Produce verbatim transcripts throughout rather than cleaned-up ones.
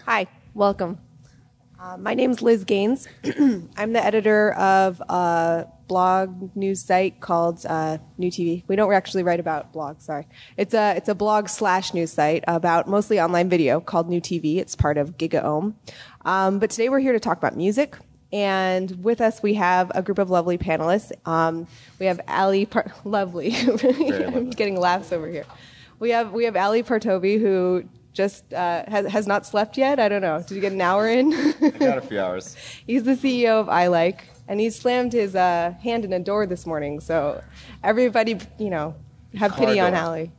Hi, welcome. Uh, my name's Liz Gaines. I'm the editor of a blog news site called uh, New T V. We don't actually write about blogs, sorry. It's a it's a blog slash news site about mostly online video called New T V. It's part of GigaOM. Um, but today we're here to talk about music. And with us we have a group of lovely panelists. Um, we have Ali, Par- lovely. I'm getting laughs over here. We have we have Ali Partovi, who just uh, has, has not slept yet. I don't know. Did you get an hour in? I got a few hours. He's the C E O of iLike, and he slammed his uh, hand in a door this morning. So everybody, you know, have pity on Ali.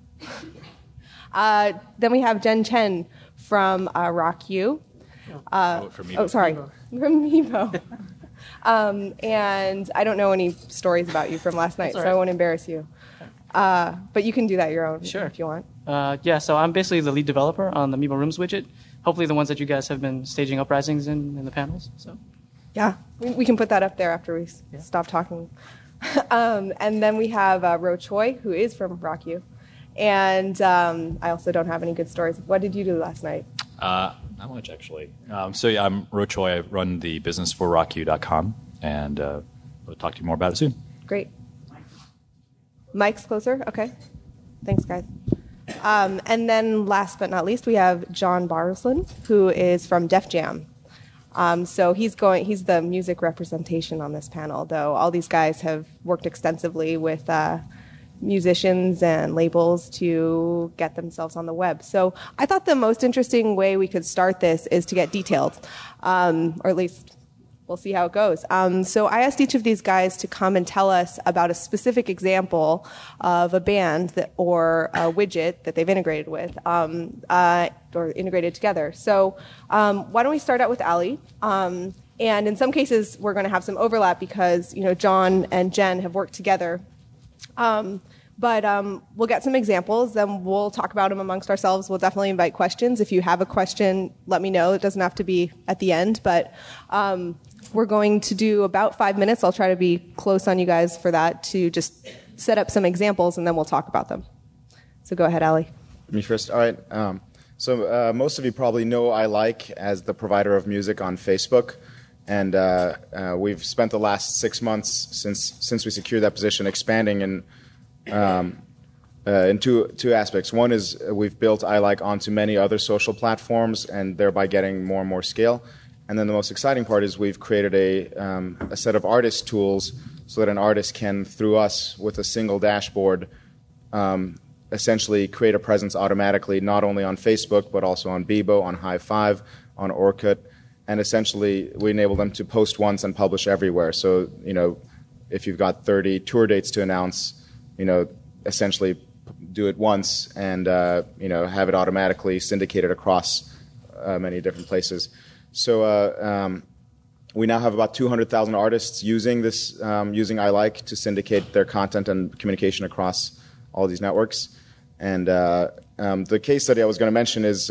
Uh, then we have Jen Chen from uh, RockYou. Uh, oh, from Meebo. oh, sorry, from Meebo. um, and I don't know any stories about you from last night, That's all so right. I won't embarrass you. Uh, but you can do that your own Sure. if you want. Uh, yeah, so I'm basically the lead developer on the Meebo Rooms widget. Hopefully the ones that you guys have been staging uprisings in in the panels. So Yeah, we, we can put that up there after we s Yeah. stop talking. um, and then we have uh, Ro Choi, who is from RockYou. And um, I also don't have any good stories. What did you do last night? Uh, not much, actually. Um, so yeah, I'm Ro Choi. I run the business for rock you dot com, and uh, we'll talk to you more about it soon. Great. Mike's closer? Okay. Thanks, guys. Um, and then last but not least, we have John Barslin, who is from Def Jam. Um, so he's going. He's the music representation on this panel, though all these guys have worked extensively with uh, musicians and labels to get themselves on the web. So I thought the most interesting way we could start this is to get detailed, um, or at least we'll see how it goes. Um, so I asked each of these guys to come and tell us about a specific example of a band that, or a widget that they've integrated with, um, uh, or integrated together. So um, why don't we start out with Ali? Um, and in some cases, we're going to have some overlap because you know John and Jen have worked together. Um, But um, we'll get some examples, then we'll talk about them amongst ourselves. We'll definitely invite questions. If you have a question, let me know. It doesn't have to be at the end, but um, we're going to do about five minutes. I'll try to be close on you guys for that to just set up some examples, and then we'll talk about them. So go ahead, Ali. Me first. All right. Um, so uh, most of you probably know iLike as the provider of music on Facebook. And uh, uh, we've spent the last six months since since we secured that position expanding in Um, uh, in two two aspects. One is we've built iLike onto many other social platforms and thereby getting more and more scale. And then the most exciting part is we've created a, um, a set of artist tools so that an artist can, through us, with a single dashboard, um, essentially create a presence automatically, not only on Facebook, but also on Bebo, on High Five, on Orkut. And essentially, we enable them to post once and publish everywhere. So, you know, if you've got thirty tour dates to announce, you know, essentially do it once and, uh, you know, have it automatically syndicated across uh, many different places. So uh, um, we now have about two hundred thousand artists using this, um, using iLike to syndicate their content and communication across all these networks. And uh, um, the case study I was going to mention is uh,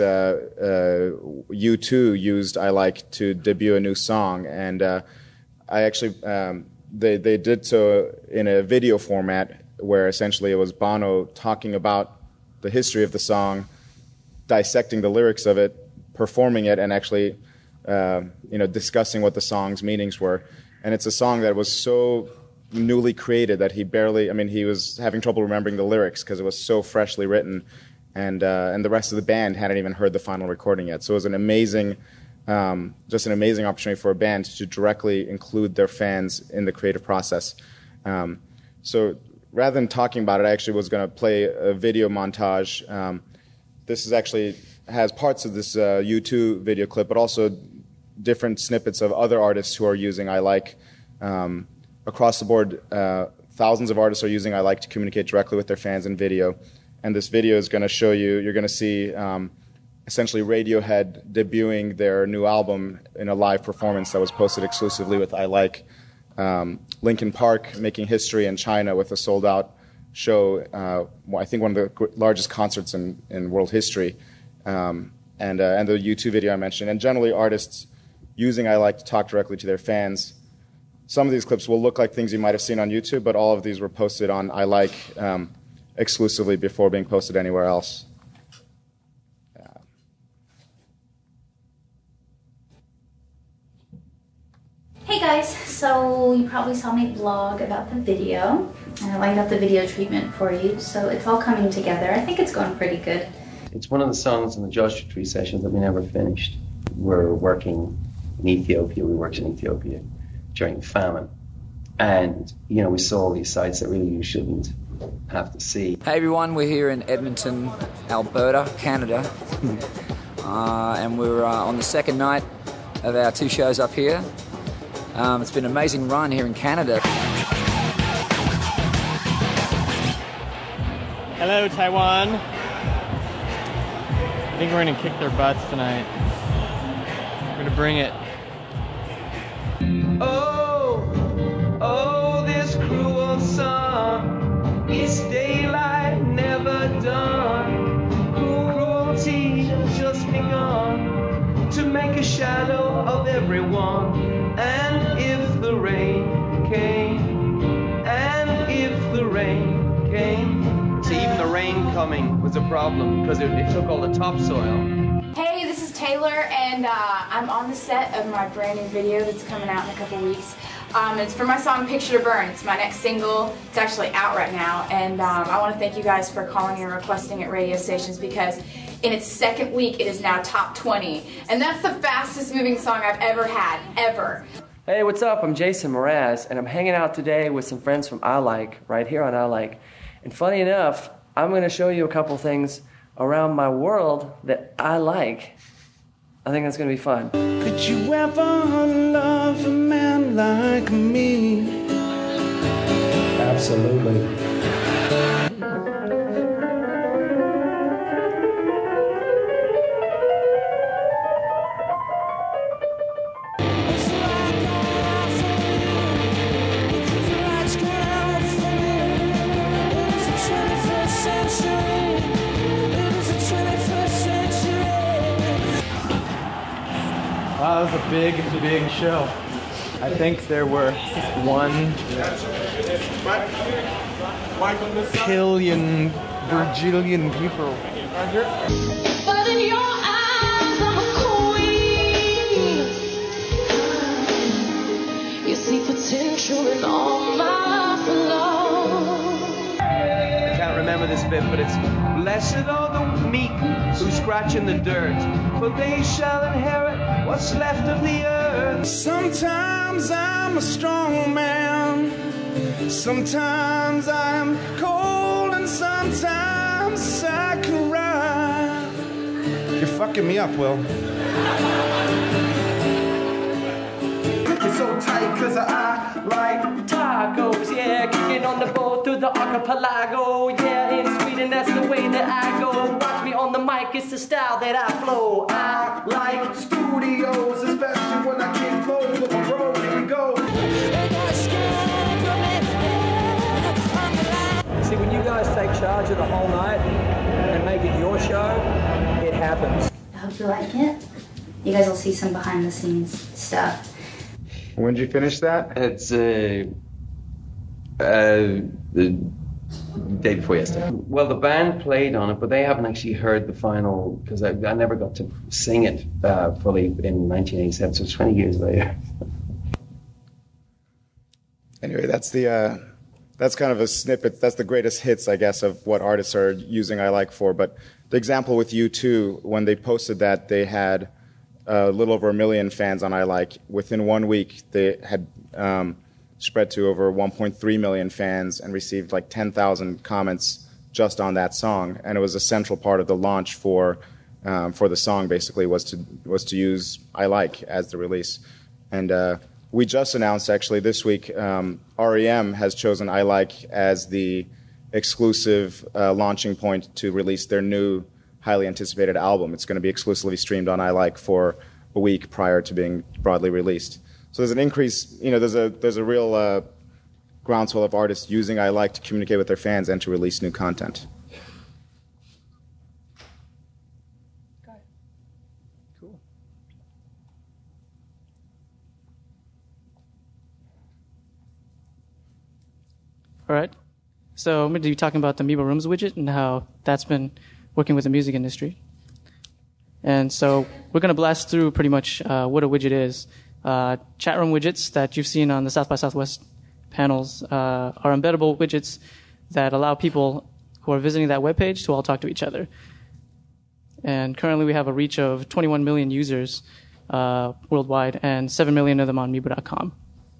uh, U two used iLike to debut a new song. And uh, I actually, um, they, they did so in a video format, where essentially it was Bono talking about the history of the song, dissecting the lyrics of it, performing it, and actually, uh, you know, discussing what the song's meanings were. And it's a song that was so newly created that he barely, I mean, he was having trouble remembering the lyrics because it was so freshly written, and uh, and the rest of the band hadn't even heard the final recording yet. So it was an amazing, um, just an amazing opportunity for a band to directly include their fans in the creative process. Um, so. Rather than talking about it, I actually was going to play a video montage. Um, this is actually has parts of this uh, U two video clip, but also different snippets of other artists who are using iLike. Um, across the board, uh, thousands of artists are using iLike to communicate directly with their fans in video. And this video is going to show you, you're going to see um, essentially Radiohead debuting their new album in a live performance that was posted exclusively with iLike. Um, Linkin Park making history in China with a sold-out show, uh, I think one of the largest concerts in, in world history, um, and, uh, and the U two video I mentioned, and generally artists using iLike to talk directly to their fans. Some of these clips will look like things you might have seen on YouTube, but all of these were posted on iLike um, exclusively before being posted anywhere else. guys, so you probably saw me blog about the video. And I lined up the video treatment for you, so it's all coming together. I think it's going pretty good. It's one of the songs in the Joshua Tree sessions that we never finished. We're working in Ethiopia, we worked in Ethiopia during the famine. And, you know, we saw all these sites that really you shouldn't have to see. Hey everyone, we're here in Edmonton, Alberta, Canada. uh, and we're uh, on the second night of our two shows up here. Um, it's been an amazing run here in Canada. Hello, Taiwan. I think we're gonna kick their butts tonight. We're gonna bring it. Oh, oh, this cruel sun, it's daylight never done. Cruelty just begun to make a shadow of everyone. And if the rain came, and if the rain came. So even the rain coming was a problem because it, it took all the topsoil. Hey, this is Taylor, and uh, I'm on the set of my brand new video that's coming out in a couple weeks. Um, it's for my song Picture to Burn. It's my next single. It's actually out right now, and um, I want to thank you guys for calling and requesting at radio stations because in its second week it is now top twenty, and that's the fastest moving song I've ever had, ever. Hey, what's up? I'm Jason Mraz, and I'm hanging out today with some friends from I Like, right here on I Like. And funny enough, I'm going to show you a couple things around my world that I like. I think that's going to be fun. Could you ever love a man like me? Absolutely. Wow, that was a big, big show. I think there were one billion, Virgilian people. But in your eyes, I'm a queen. You see potential in all my flaws. I can't remember this bit, but it's blessed are the meek who scratch in the dirt, for they shall inherit what's left of the earth. Sometimes I'm a strong man, sometimes I'm cold, and sometimes I cry. You're fucking me up, Will. It's so tight cause I like Tacos, yeah, kicking on the boat through the archipelago. Yeah, in Sweden, that's the way that I go. Watch me on the mic, it's the style that I flow. I like studios, especially when I kick flows with my bro. Here we go. See, when you guys take charge of the whole night and make it your show, it happens. I hope you like it. You guys will see some behind the scenes stuff. When did you finish that? It's uh, uh, the day before yesterday. Well, the band played on it, but they haven't actually heard the final because I, I never got to sing it uh, fully in nineteen eighty-seven, so it's twenty years later. Anyway, that's the uh, that's kind of a snippet. That's the greatest hits, I guess, of what artists are using I Like for. But the example with U two, when they posted that, they had a little over a million fans on I Like. Within one week, they had um, spread to over one point three million fans and received like ten thousand comments just on that song. And it was a central part of the launch for um, for the song. Basically, was to was to use I Like as the release. And uh, we just announced actually this week, um, R E M has chosen I Like as the exclusive uh, launching point to release their new highly anticipated album. It's going to be exclusively streamed on I Like for a week prior to being broadly released. So there's an increase, you know, there's a there's a real uh, groundswell of artists using I Like to communicate with their fans and to release new content. Cool. All right. So I'm going to be talking about the Meeple Rooms widget and how that's been working with the music industry. And so we're going to blast through pretty much uh, what a widget is. Uh, chat room widgets that you've seen on the South by Southwest panels uh, are embeddable widgets that allow people who are visiting that webpage to all talk to each other. And currently we have a reach of twenty-one million users uh, worldwide and seven million of them on Meebo dot com.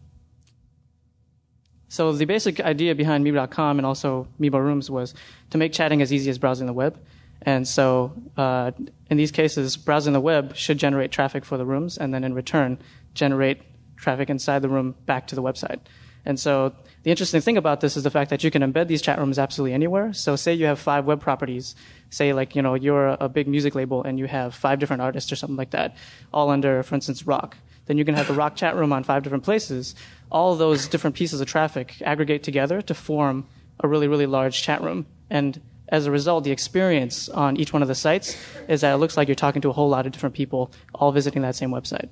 So the basic idea behind Meebo dot com and also Meebo Rooms was to make chatting as easy as browsing the web. And so uh, in these cases, browsing the web should generate traffic for the rooms and then in return generate traffic inside the room back to the website. And so the interesting thing about this is the fact that you can embed these chat rooms absolutely anywhere. So say you have five web properties, say like, you know, you're a big music label and you have five different artists or something like that, all under, for instance, rock. Then you can have the rock chat room on five different places. All of those different pieces of traffic aggregate together to form a really, really large chat room. And as a result, the experience on each one of the sites is that it looks like you're talking to a whole lot of different people all visiting that same website.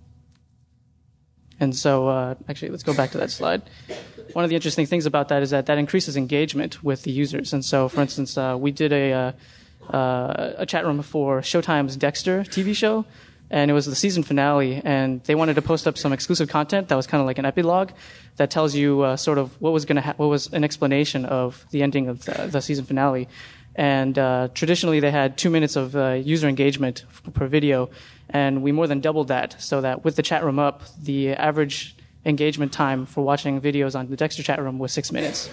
And so, uh, actually, let's go back to that slide. One of the interesting things about that is that that increases engagement with the users. And so, for instance, uh, we did a, uh, uh, a chat room for Showtime's Dexter T V show, and it was the season finale, and they wanted to post up some exclusive content that was kind of like an epilogue that tells you uh, sort of what was going to ha- what was an explanation of the ending of the, the season finale. And uh, traditionally, they had two minutes of uh, user engagement f- per video, and we more than doubled that, so that with the chat room up, the average engagement time for watching videos on the Dexter chat room was six minutes.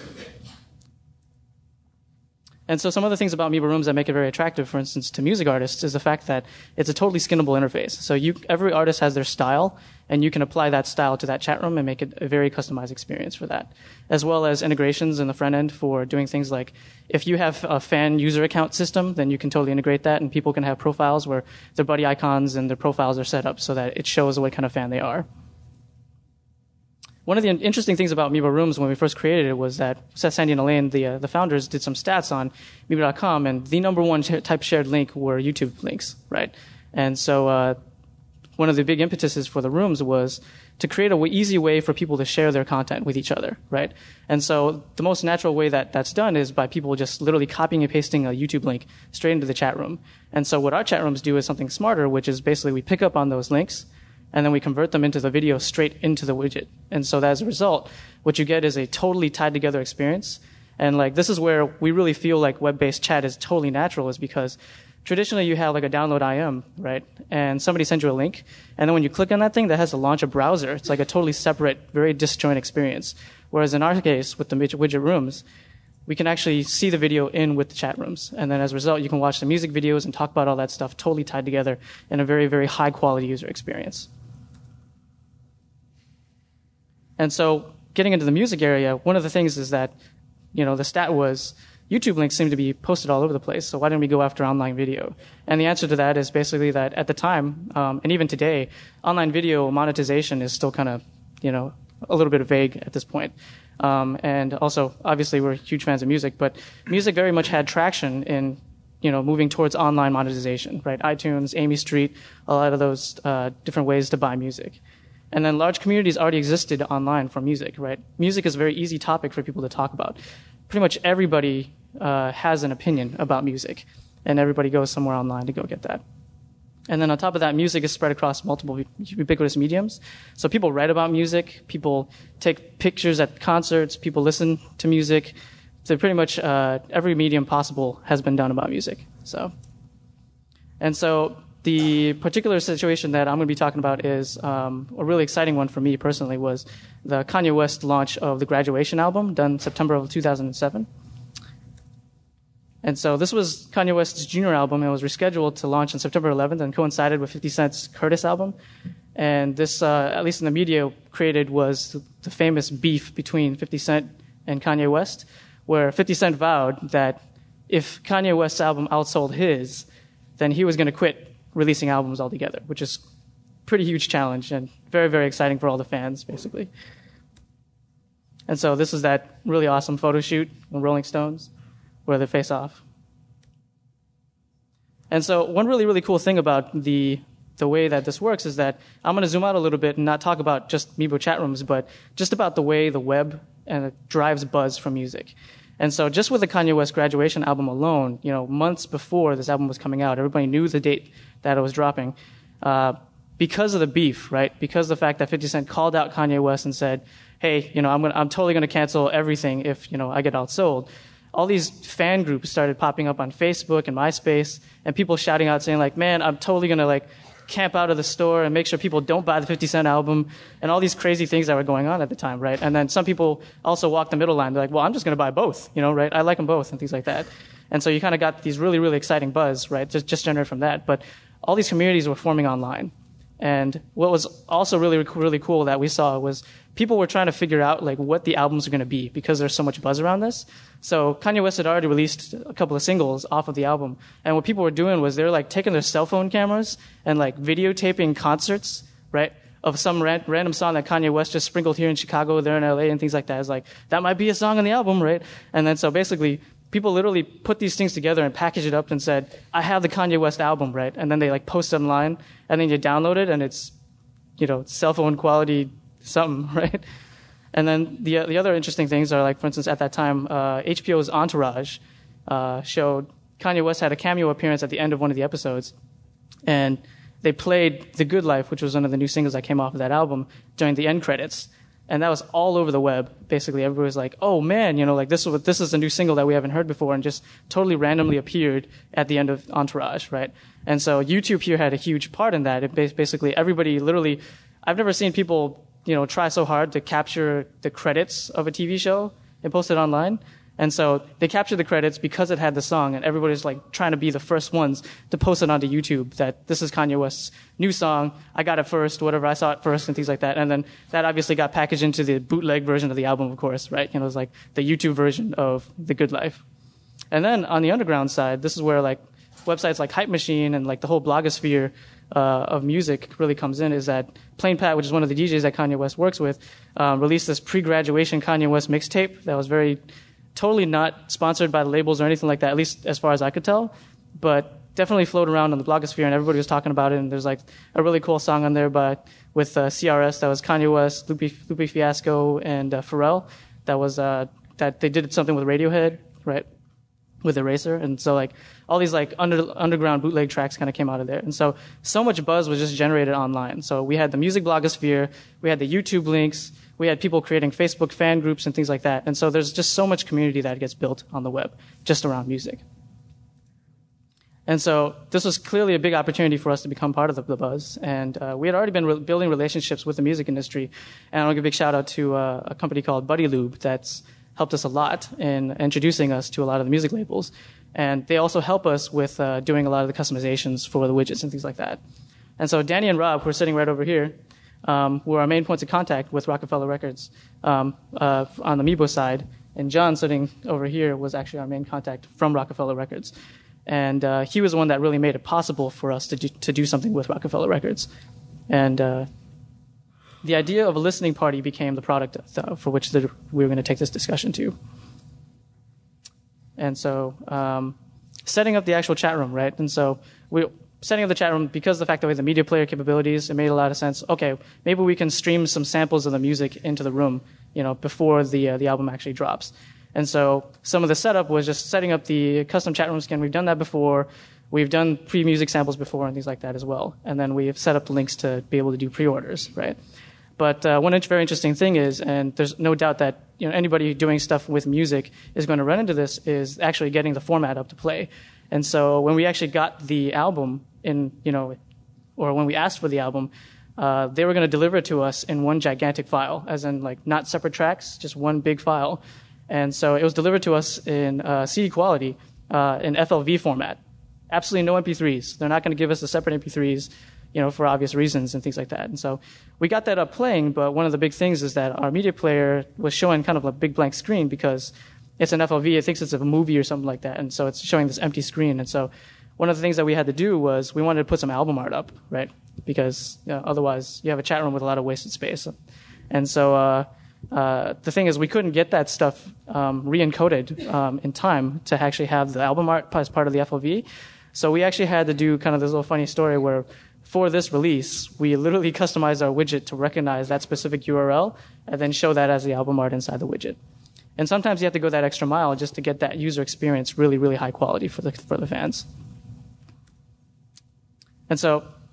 And so some other things about Meebo Rooms that make it very attractive, for instance, to music artists, is the fact that it's a totally skinnable interface. So you, every artist has their style, and you can apply that style to that chat room and make it a very customized experience for that. As well as integrations in the front end for doing things like, if you have a fan user account system, then you can totally integrate that, and people can have profiles where their buddy icons and their profiles are set up so that it shows what kind of fan they are. One of the interesting things about Meebo Rooms when we first created it was that Seth, Sandy, and Elaine, the, uh, the founders, did some stats on Meebo dot com, and the number one type shared link were YouTube links, right? And so uh, one of the big impetuses for the rooms was to create a w- easy way for people to share their content with each other, right? And so the most natural way that that's done is by people just literally copying and pasting a YouTube link straight into the chat room. And so what our chat rooms do is something smarter, which is basically we pick up on those links, and then we convert them into the video straight into the widget. And so as a result, what you get is a totally tied together experience. And like this is where we really feel like web-based chat is totally natural, is because traditionally you have like a download I M, right? And somebody sends you a link, and then when you click on that thing, that has to launch a browser. It's like a totally separate, very disjoint experience. Whereas in our case, with the widget rooms, we can actually see the video in with the chat rooms. And then as a result, you can watch the music videos and talk about all that stuff totally tied together in a very, very high quality user experience. And so getting into the music area, one of the things is that, you know, the stat was YouTube links seem to be posted all over the place, so why didn't we go after online video? And the answer to that is basically that at the time, um, and even today, online video monetization is still kind of, you know, a little bit vague at this point. Um, and also, obviously, we're huge fans of music, but music very much had traction in, you know, moving towards online monetization, right? iTunes, Amy Street, a lot of those uh, different ways to buy music. And then large communities already existed online for music, right? Music is a very easy topic for people to talk about. Pretty much everybody uh, has an opinion about music, and everybody goes somewhere online to go get that. And then on top of that, music is spread across multiple ubiquitous mediums. So people write about music, people take pictures at concerts, people listen to music. So pretty much uh, every medium possible has been done about music. So, and so the particular situation that I'm going to be talking about is um, a really exciting one for me personally, was the Kanye West launch of the Graduation album, done September of two thousand seven. And so this was Kanye West's junior album. It was rescheduled to launch on September eleventh and coincided with fifty Cent's Curtis album. And this, uh, at least in the media, created was the famous beef between fifty Cent and Kanye West, where fifty Cent vowed that if Kanye West's album outsold his, then he was going to quit releasing albums altogether, which is a pretty huge challenge and very, very exciting for all the fans, basically. And so this is that really awesome photo shoot with Rolling Stones where they face off. And so one really, really cool thing about the the way that this works is that I'm going to zoom out a little bit and not talk about just Meebo chat rooms, but just about the way the web and it drives buzz from music. And so just with the Kanye West Graduation album alone, you know, months before this album was coming out, everybody knew the date that it was dropping. Uh, because of the beef, right? Because of the fact that fifty Cent called out Kanye West and said, hey, you know, I'm gonna, I'm totally going to cancel everything if, you know, I get outsold. All these fan groups started popping up on Facebook and MySpace, and people shouting out saying like, man, I'm totally going to like camp out of the store and make sure people don't buy the fifty Cent album, and all these crazy things that were going on at the time, right? And then some people also walked the middle line. They're like, well, I'm just going to buy both, you know, right? I like them both and things like that. And so you kind of got these really, really exciting buzz, right? Just, just generated from that. But all these communities were forming online. And what was also really, really cool that we saw was people were trying to figure out like what the albums are going to be because there's so much buzz around this. So Kanye West had already released a couple of singles off of the album. And what people were doing was they were like taking their cell phone cameras and like videotaping concerts, right, of some ran- random song that Kanye West just sprinkled here in Chicago, there in L A and things like that. It's like, that might be a song on the album, right? And then so basically people literally put these things together and packaged it up and said, I have the Kanye West album, right? And then they like post it online, and then you download it, and it's, you know, cell phone quality something, right? And then the the other interesting things are like, for instance, at that time, uh, H B O's Entourage uh, showed Kanye West had a cameo appearance at the end of one of the episodes, and they played The Good Life, which was one of the new singles that came off of that album, during the end credits. And that was all over the web. Basically, everybody was like, oh man, you know, like this is, this is a new single that we haven't heard before, and just totally randomly appeared at the end of Entourage, right? And so YouTube here had a huge part in that. It basically, everybody literally, I've never seen people, you know, try so hard to capture the credits of a T V show and post it online. And so they captured the credits because it had the song, and everybody's like trying to be the first ones to post it onto YouTube that this is Kanye West's new song. I got it first, whatever. I saw it first and things like that. And then that obviously got packaged into the bootleg version of the album, of course, right? You know, it was like the YouTube version of The Good Life. And then on the underground side, this is where like websites like Hype Machine and like the whole blogosphere uh, of music really comes in, is that Plain Pat, which is one of the D Js that Kanye West works with, um, released this pre-graduation Kanye West mixtape that was very totally not sponsored by the labels or anything like that, at least as far as I could tell, but definitely floated around on the blogosphere, and everybody was talking about it. And there's like a really cool song on there by with uh, C R S that was Kanye West, Lupe, Lupe Fiasco, and uh, Pharrell. That was uh, that they did something with Radiohead, right, with Eraser. And so like all these like under, underground bootleg tracks kind of came out of there. And so so much buzz was just generated online. So we had the music blogosphere, we had the YouTube links, we had people creating Facebook fan groups and things like that. And so there's just so much community that gets built on the web just around music. And so this was clearly a big opportunity for us to become part of the, the buzz. And uh, we had already been re- building relationships with the music industry. And I'll give a big shout out to uh, a company called Buddy Lube that's helped us a lot in introducing us to a lot of the music labels. And they also help us with uh, doing a lot of the customizations for the widgets and things like that. And so Danny and Rob, who are sitting right over here, Um, were our main points of contact with Rockefeller Records um, uh, on the Meebo side. And John, sitting over here, was actually our main contact from Rockefeller Records. And uh, he was the one that really made it possible for us to do, to do something with Rockefeller Records. And uh, the idea of a listening party became the product th- for which the, we were going to take this discussion to. And so um, setting up the actual chat room, right? And so we... setting up the chat room, because of the fact that we had the media player capabilities, it made a lot of sense. Okay, maybe we can stream some samples of the music into the room, you know, before the uh, the album actually drops. And so some of the setup was just setting up the custom chat room skin. We've done that before. We've done pre-music samples before and things like that as well. And then we've set up links to be able to do pre-orders, right? But uh, one very interesting thing is, and there's no doubt that you know anybody doing stuff with music is going to run into this, is actually getting the format up to play. And so when we actually got the album in, you know, or when we asked for the album, uh, they were going to deliver it to us in one gigantic file, as in like not separate tracks, just one big file. And so it was delivered to us in uh, C D quality, uh, in F L V format. Absolutely no M P threes. They're not going to give us the separate M P threes, you know, for obvious reasons and things like that. And so we got that up playing, but one of the big things is that our media player was showing kind of a big blank screen because it's an F L V. It thinks it's a movie or something like that. And so it's showing this empty screen. And so one of the things that we had to do was we wanted to put some album art up, right? Because you know, otherwise you have a chat room with a lot of wasted space. And so uh, uh, the thing is we couldn't get that stuff um, re-encoded um, in time to actually have the album art as part of the F L V. So we actually had to do kind of this little funny story where for this release, we literally customized our widget to recognize that specific U R L and then show that as the album art inside the widget. And sometimes you have to go that extra mile just to get that user experience really, really high quality for the for the fans. And so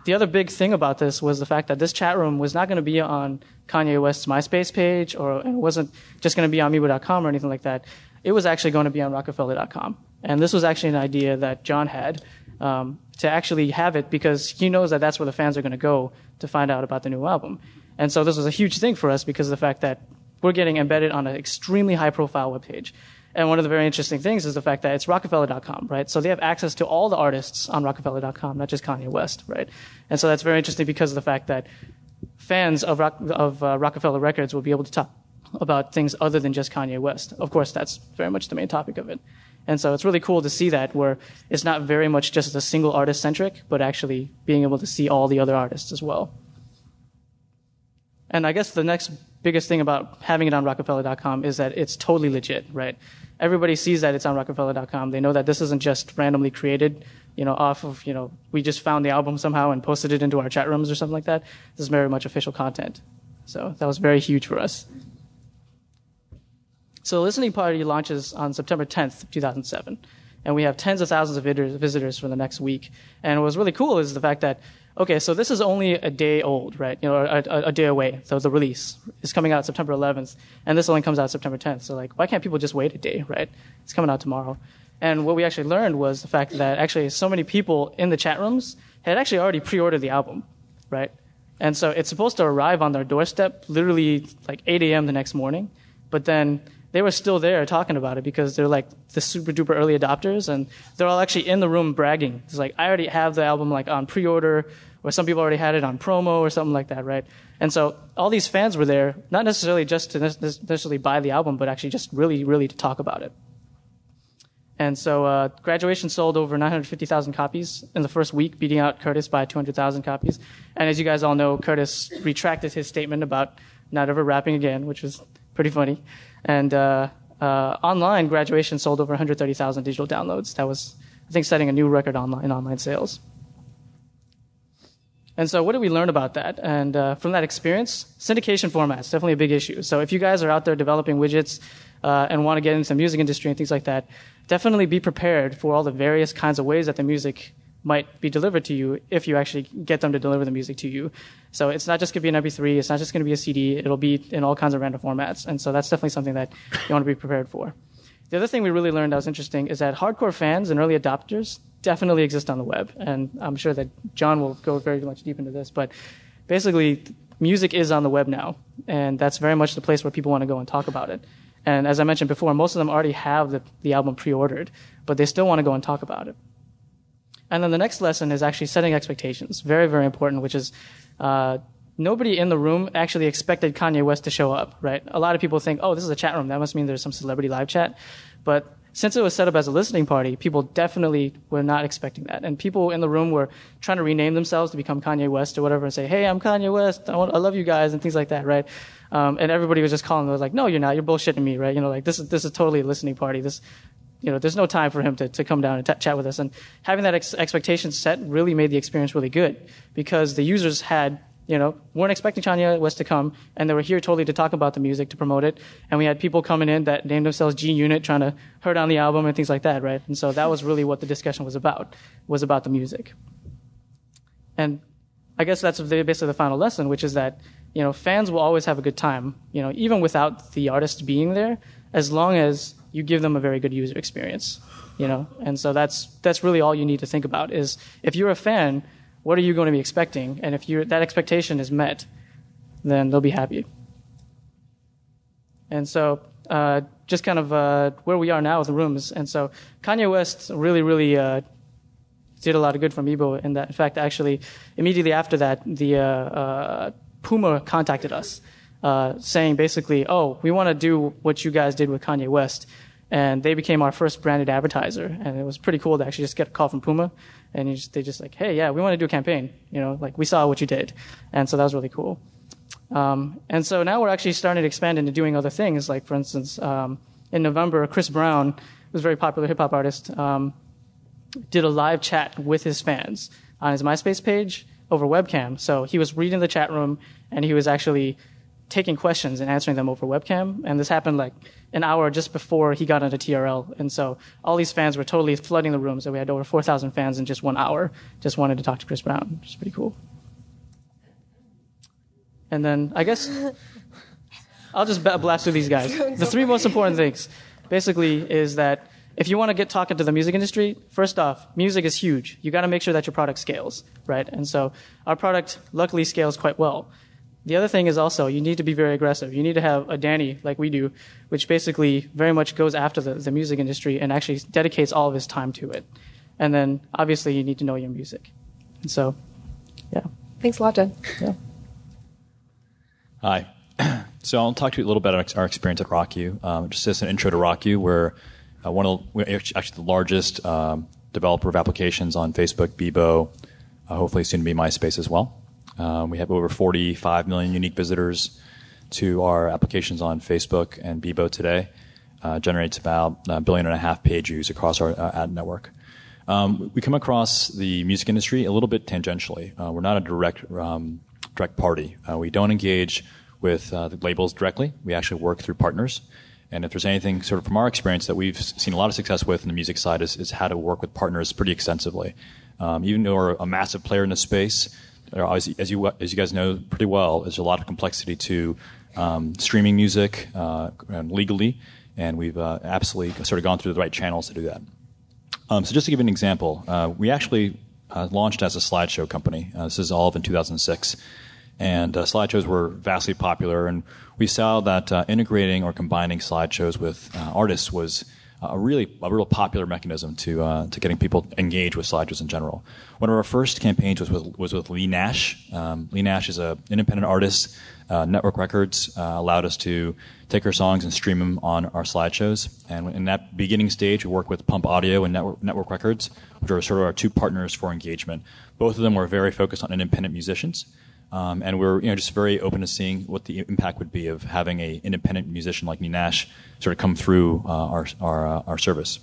the other big thing about this was the fact that this chat room was not going to be on Kanye West's MySpace page, or it wasn't just going to be on Meebo dot com or anything like that. It was actually going to be on Rockefeller dot com. And this was actually an idea that John had um, to actually have it because he knows that that's where the fans are going to go to find out about the new album. And so this was a huge thing for us because of the fact that we're getting embedded on an extremely high-profile webpage. And one of the very interesting things is the fact that it's Rockefeller dot com, right? So they have access to all the artists on Rockefeller dot com, not just Kanye West, right? And so that's very interesting because of the fact that fans of, Rock, of uh, Rockefeller Records will be able to talk about things other than just Kanye West. Of course, that's very much the main topic of it. And so it's really cool to see that where it's not very much just a single artist centric, but actually being able to see all the other artists as well. And I guess the next biggest thing about having it on Rockefeller dot com is that it's totally legit, right? Everybody sees that it's on Rockefeller dot com. They know that this isn't just randomly created, you know, off of, you know, we just found the album somehow and posted it into our chat rooms or something like that. This is very much official content. So that was very huge for us. So the listening party launches on September tenth, two thousand seven. And we have tens of thousands of visitors for the next week. And what was really cool is the fact that, okay, so this is only a day old, right? You know, a, a, a day away. So the release is coming out September eleventh, and this only comes out September tenth. So like, why can't people just wait a day, right? It's coming out tomorrow. And what we actually learned was the fact that actually so many people in the chat rooms had actually already pre-ordered the album, right? And so it's supposed to arrive on their doorstep literally like eight a.m. the next morning, but then they were still there talking about it because they're like the super duper early adopters, and they're all actually in the room bragging. It's like, I already have the album like on pre-order, or some people already had it on promo or something like that, right? And so all these fans were there, not necessarily just to necessarily buy the album, but actually just really, really to talk about it. And so uh, Graduation sold over nine hundred fifty thousand copies in the first week, beating out Curtis by two hundred thousand copies. And as you guys all know, Curtis retracted his statement about not ever rapping again, which was pretty funny. And uh, uh, online, Graduation sold over one hundred thirty thousand digital downloads. That was, I think, setting a new record online in online sales. And so what did we learn about that? And uh, from that experience, syndication formats, definitely a big issue. So if you guys are out there developing widgets uh, and want to get into the music industry and things like that, definitely be prepared for all the various kinds of ways that the music might be delivered to you if you actually get them to deliver the music to you. So it's not just going to be an M P three, it's not just going to be a C D, it'll be in all kinds of random formats. And so that's definitely something that you want to be prepared for. The other thing we really learned that was interesting is that hardcore fans and early adopters definitely exist on the web. And I'm sure that John will go very much deep into this, but basically music is on the web now. And that's very much the place where people want to go and talk about it. And as I mentioned before, most of them already have the, the album pre-ordered, but they still want to go and talk about it. And then the next lesson is actually setting expectations. Very, very important, which is uh, nobody in the room actually expected Kanye West to show up, right? A lot of people think, oh, this is a chat room. That must mean there's some celebrity live chat. But since it was set up as a listening party, people definitely were not expecting that. And people in the room were trying to rename themselves to become Kanye West or whatever and say, hey, I'm Kanye West. I, want, I love you guys and things like that, right? Um, and everybody was just calling. They was like, no, you're not. You're bullshitting me, right? You know, like this is this is totally a listening party. This, you know, there's no time for him to, to come down and t- chat with us. And having that ex- expectation set really made the experience really good because the users had, you know, weren't expecting Kanye West to come, and they were here totally to talk about the music, to promote it. And we had people coming in that named themselves G Unit trying to hurt on the album and things like that, right? And so that was really what the discussion was about, was about the music. And I guess that's basically the final lesson, which is that, you know, fans will always have a good time, you know, even without the artist being there, as long as you give them a very good user experience, you know? And so that's, that's really all you need to think about is if you're a fan, what are you going to be expecting? And if you're, that expectation is met, then they'll be happy. And so, uh, just kind of, uh, where we are now with the rooms. And so Kanye West really, really, uh, did a lot of good for Meebo in that. In fact, actually, immediately after that, the, uh, uh, Puma contacted us, uh, saying basically, oh, we want to do what you guys did with Kanye West. And they became our first branded advertiser. And it was pretty cool to actually just get a call from Puma. And you just, they just like, hey, yeah, we want to do a campaign. You know, like we saw what you did. And so that was really cool. Um, and so now we're actually starting to expand into doing other things. Like, for instance, um, in November, Chris Brown, who's a very popular hip hop artist, um, did a live chat with his fans on his MySpace page over webcam. So he was reading the chat room and he was actually taking questions and answering them over webcam. And this happened like an hour just before he got into T R L. And so all these fans were totally flooding the room. So we had over four thousand fans in just one hour, just wanted to talk to Chris Brown, which is pretty cool. And then I guess I'll just blast through these guys. The three most important things basically is that if you want to get talking to the music industry, first off, music is huge. You got to make sure that your product scales, right? And so our product luckily scales quite well. The other thing is also you need to be very aggressive. You need to have a Danny like we do, which basically very much goes after the, the music industry and actually dedicates all of his time to it. And then obviously you need to know your music. And so, yeah. Thanks a lot, Jen. Yeah. Hi. So I'll talk to you a little bit about our experience at RockYou. Um, just as an intro to RockYou, we're uh, one of the, we're actually the largest um, developer of applications on Facebook, Bebo, uh, hopefully soon to be MySpace as well. Um, we have over forty-five million unique visitors to our applications on Facebook and Bebo today. Uh, generates about a billion and a half page views across our uh, ad network. Um, we come across the music industry a little bit tangentially. Uh, we're not a direct um, direct party. Uh, we don't engage with uh, the labels directly. We actually work through partners. And if there's anything sort of from our experience that we've seen a lot of success with in the music side is, is how to work with partners pretty extensively. Um, even though we're a massive player in the space, there are, as, as you as you guys know pretty well, there's a lot of complexity to um, streaming music uh, and legally, and we've uh, absolutely sort of gone through the right channels to do that. Um, so just to give you an example, uh, we actually uh, launched as a slideshow company. Uh, this is all of in two thousand six. And uh, slideshows were vastly popular, and we saw that uh, integrating or combining slideshows with uh, artists was a really a real popular mechanism to uh, to getting people engaged with slideshows in general. One of our first campaigns was with was with Lee Nash. Um, Lee Nash is an independent artist. Uh, Network Records uh, allowed us to take her songs and stream them on our slideshows. And in that beginning stage, we worked with Pump Audio and Network, Network Records, which are sort of our two partners for engagement. Both of them were very focused on independent musicians. Um, and we're you know just very open to seeing what the impact would be of having an independent musician like Lee Nash sort of come through uh, our our, uh, our service.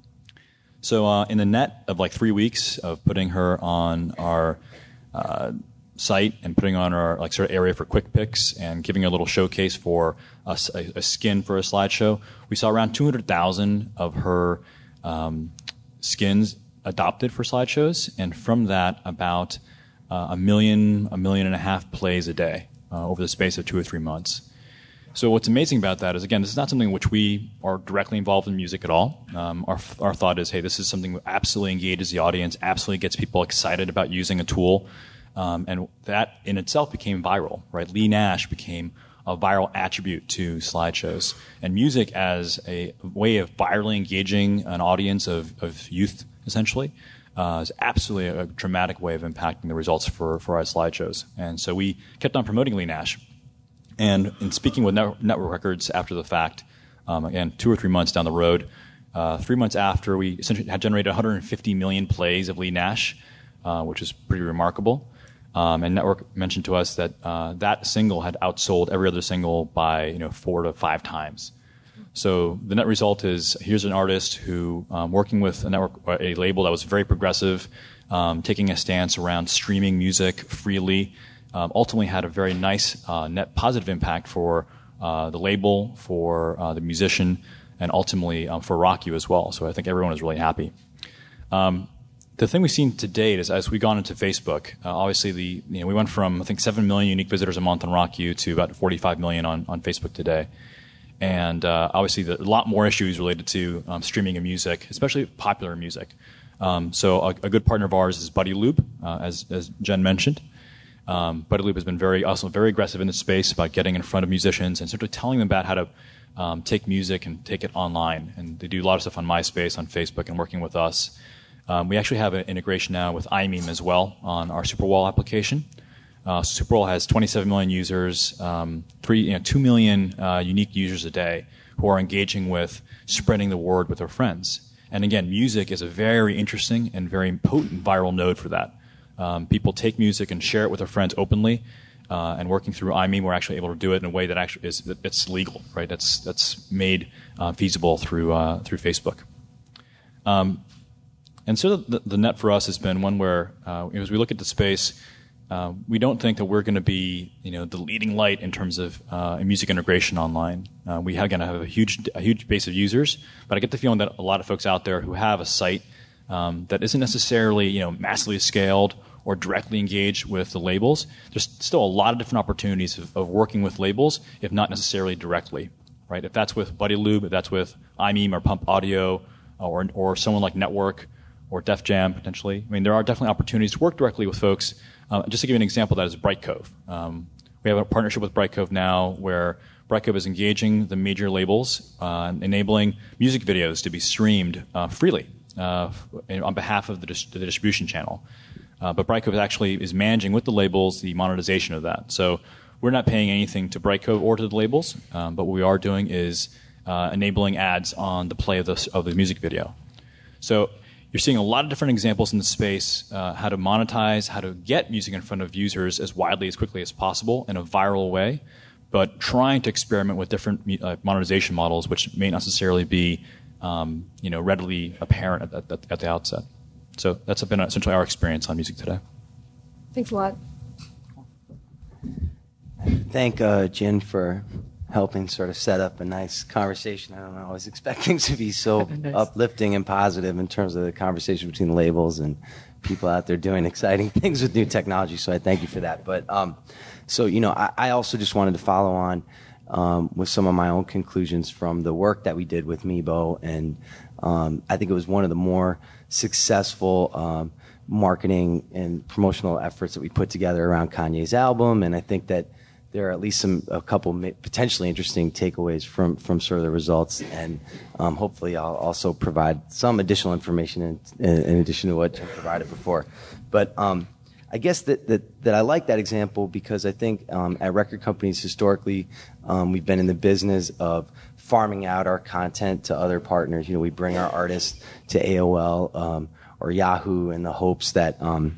So uh, in the net of like three weeks of putting her on our uh, site and putting on our like sort of area for quick picks and giving her a little showcase for a, a, a skin for a slideshow, we saw around two hundred thousand of her um, skins adopted for slideshows, and from that about Uh, a million, a million and a half plays a day uh, over the space of two or three months. So what's amazing about that is, again, this is not something in which we are directly involved in music at all. Um, our, our thought is, hey, this is something that absolutely engages the audience, absolutely gets people excited about using a tool. Um, and that in itself became viral, right? Lee Nash became a viral attribute to slideshows. And music as a way of virally engaging an audience of, of youth, essentially, Uh, is absolutely a dramatic way of impacting the results for, for our slideshows. And so we kept on promoting Lee Nash. And in speaking with Network Records after the fact, um, again, two or three months down the road, uh, three months after, we essentially had generated one hundred fifty million plays of Lee Nash, uh, which is pretty remarkable. Um, and Network mentioned to us that uh, that single had outsold every other single by you know four to five times. So the net result is here's an artist who, um, working with a network, a label that was very progressive, um, taking a stance around streaming music freely, um, ultimately had a very nice uh, net positive impact for uh, the label, for uh, the musician, and ultimately um, for RockYou as well. So I think everyone is really happy. Um, the thing we've seen to date is as we've gone into Facebook, uh, obviously the you know we went from I think seven million unique visitors a month on RockYou to about forty-five million on, on Facebook today. And uh, obviously, the, a lot more issues related to um, streaming of music, especially popular music. Um, so a, a good partner of ours is Buddy Loop, uh, as, as Jen mentioned. Um, Buddy Loop has been very, also very aggressive in this space about getting in front of musicians and sort of telling them about how to um, take music and take it online. And they do a lot of stuff on MySpace, on Facebook, and working with us. Um, we actually have an integration now with iMeme as well on our Superwall application. Uh, Superwall has twenty-seven million users, um, three, you know, two million uh, unique users a day who are engaging with spreading the word with their friends. And again, music is a very interesting and very potent viral node for that. Um, people take music and share it with their friends openly. Uh, and working through iMeme, we're actually able to do it in a way that actually is it's legal, right? That's that's made uh, feasible through uh, through Facebook. Um, and so the, the net for us has been one where, uh, as we look at the space. uh, we don't think that we're going to be, you know, the leading light in terms of uh, music integration online. Uh, we are going to have a huge, a huge base of users, but I get the feeling that a lot of folks out there who have a site um, that isn't necessarily, you know, massively scaled or directly engaged with the labels, there's still a lot of different opportunities of, of working with labels, if not necessarily directly, right? If that's with Buddy Lube, if that's with iMeme or Pump Audio, or or someone like Network or Def Jam potentially. I mean, there are definitely opportunities to work directly with folks. Uh, just to give you an example, that is Brightcove. Um, we have a partnership with Brightcove now where Brightcove is engaging the major labels, uh, enabling music videos to be streamed uh, freely uh, on behalf of the, dis- the distribution channel. Uh, but Brightcove actually is managing with the labels the monetization of that. So we're not paying anything to Brightcove or to the labels, um, but what we are doing is uh, enabling ads on the play of the, of the music video. So you're seeing a lot of different examples in the space, uh, how to monetize, how to get music in front of users as widely, as quickly as possible in a viral way, but trying to experiment with different uh, monetization models, which may not necessarily be um, you know, readily apparent at, at, at the outset. So that's been essentially our experience on music today. Thanks a lot. Thank uh, Jen for helping sort of set up a nice conversation. I don't know, I was expecting to be so nice. Uplifting and positive in terms of the conversation between the labels and people out there doing exciting things with new technology, so I thank you for that. But um, so, you know, I, I also just wanted to follow on um, with some of my own conclusions from the work that we did with Meebo, and um, I think it was one of the more successful um, marketing and promotional efforts that we put together around Kanye's album, and I think that there are at least some a couple potentially interesting takeaways from from sort of the results, and um, hopefully I'll also provide some additional information in, in addition to what Jim provided before. But um, I guess that, that that I like that example because I think um, at record companies historically um, we've been in the business of farming out our content to other partners. You know, we bring our artists to A O L um, or Yahoo in the hopes that um,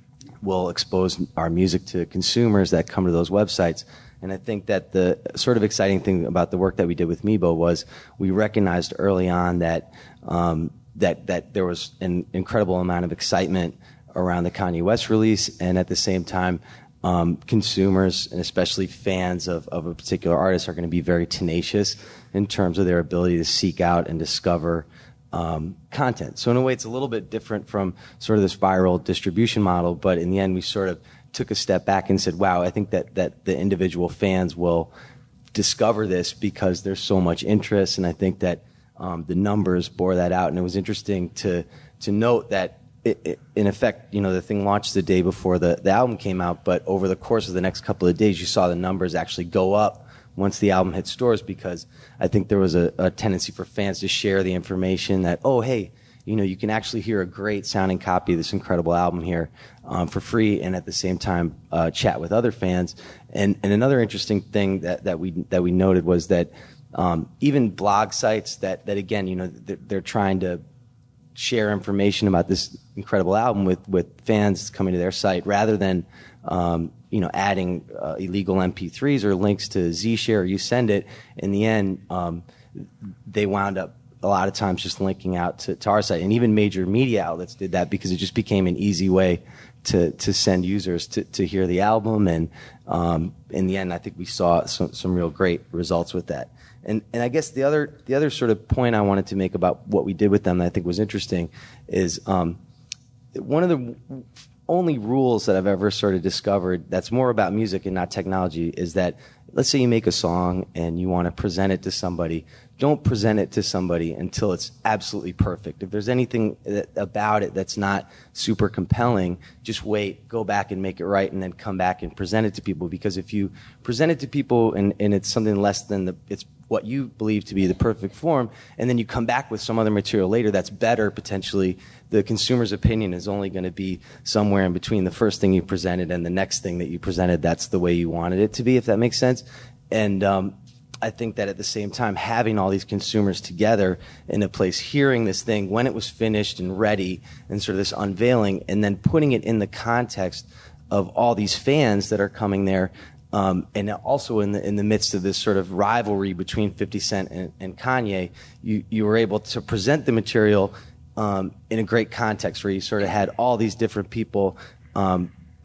we'll expose our music to consumers that come to those websites. And I think that the sort of exciting thing about the work that we did with Meebo was we recognized early on that um, that that there was an incredible amount of excitement around the Kanye West release, and at the same time, um, consumers and especially fans of, of a particular artist are going to be very tenacious in terms of their ability to seek out and discover Um, content. So in a way, it's a little bit different from sort of this viral distribution model, but in the end, we sort of took a step back and said, wow, I think that, that the individual fans will discover this because there's so much interest, and I think that um, the numbers bore that out. And it was interesting to to note that it, it, in effect, you know, the thing launched the day before the, the album came out, but over the course of the next couple of days, you saw the numbers actually go up once the album hit stores, because I think there was a, a tendency for fans to share the information that, oh, hey, you know, you can actually hear a great sounding copy of this incredible album here um, for free, and at the same time uh, chat with other fans. And, and another interesting thing that, that we that we noted was that um, even blog sites that, that again, you know, they're, they're trying to share information about this incredible album with, with fans coming to their site rather than um, you know, adding uh, illegal M P threes or links to Zshare or You Send It. In the end, um, they wound up a lot of times just linking out to, to our site, and even major media outlets did that because it just became an easy way to to send users to, to hear the album. And um, in the end, I think we saw some, some real great results with that. And and I guess the other the other sort of point I wanted to make about what we did with them that I think was interesting is um, one of the only rules that I've ever sort of discovered that's more about music and not technology is that, let's say you make a song and you want to present it to somebody, don't present it to somebody until it's absolutely perfect. If there's anything that, about it that's not super compelling, just wait, go back and make it right, and then come back and present it to people. Because if you present it to people and, and it's something less than the, it's what you believe to be the perfect form, and then you come back with some other material later that's better potentially, the consumer's opinion is only going to be somewhere in between the first thing you presented and the next thing that you presented that's the way you wanted it to be, if that makes sense. And um, I think that at the same time, having all these consumers together in a place, hearing this thing when it was finished and ready, and sort of this unveiling, and then putting it in the context of all these fans that are coming there, Um, and also in the in the midst of this sort of rivalry between fifty Cent and, and Kanye, you, you were able to present the material um, in a great context where you sort of had all these different people um,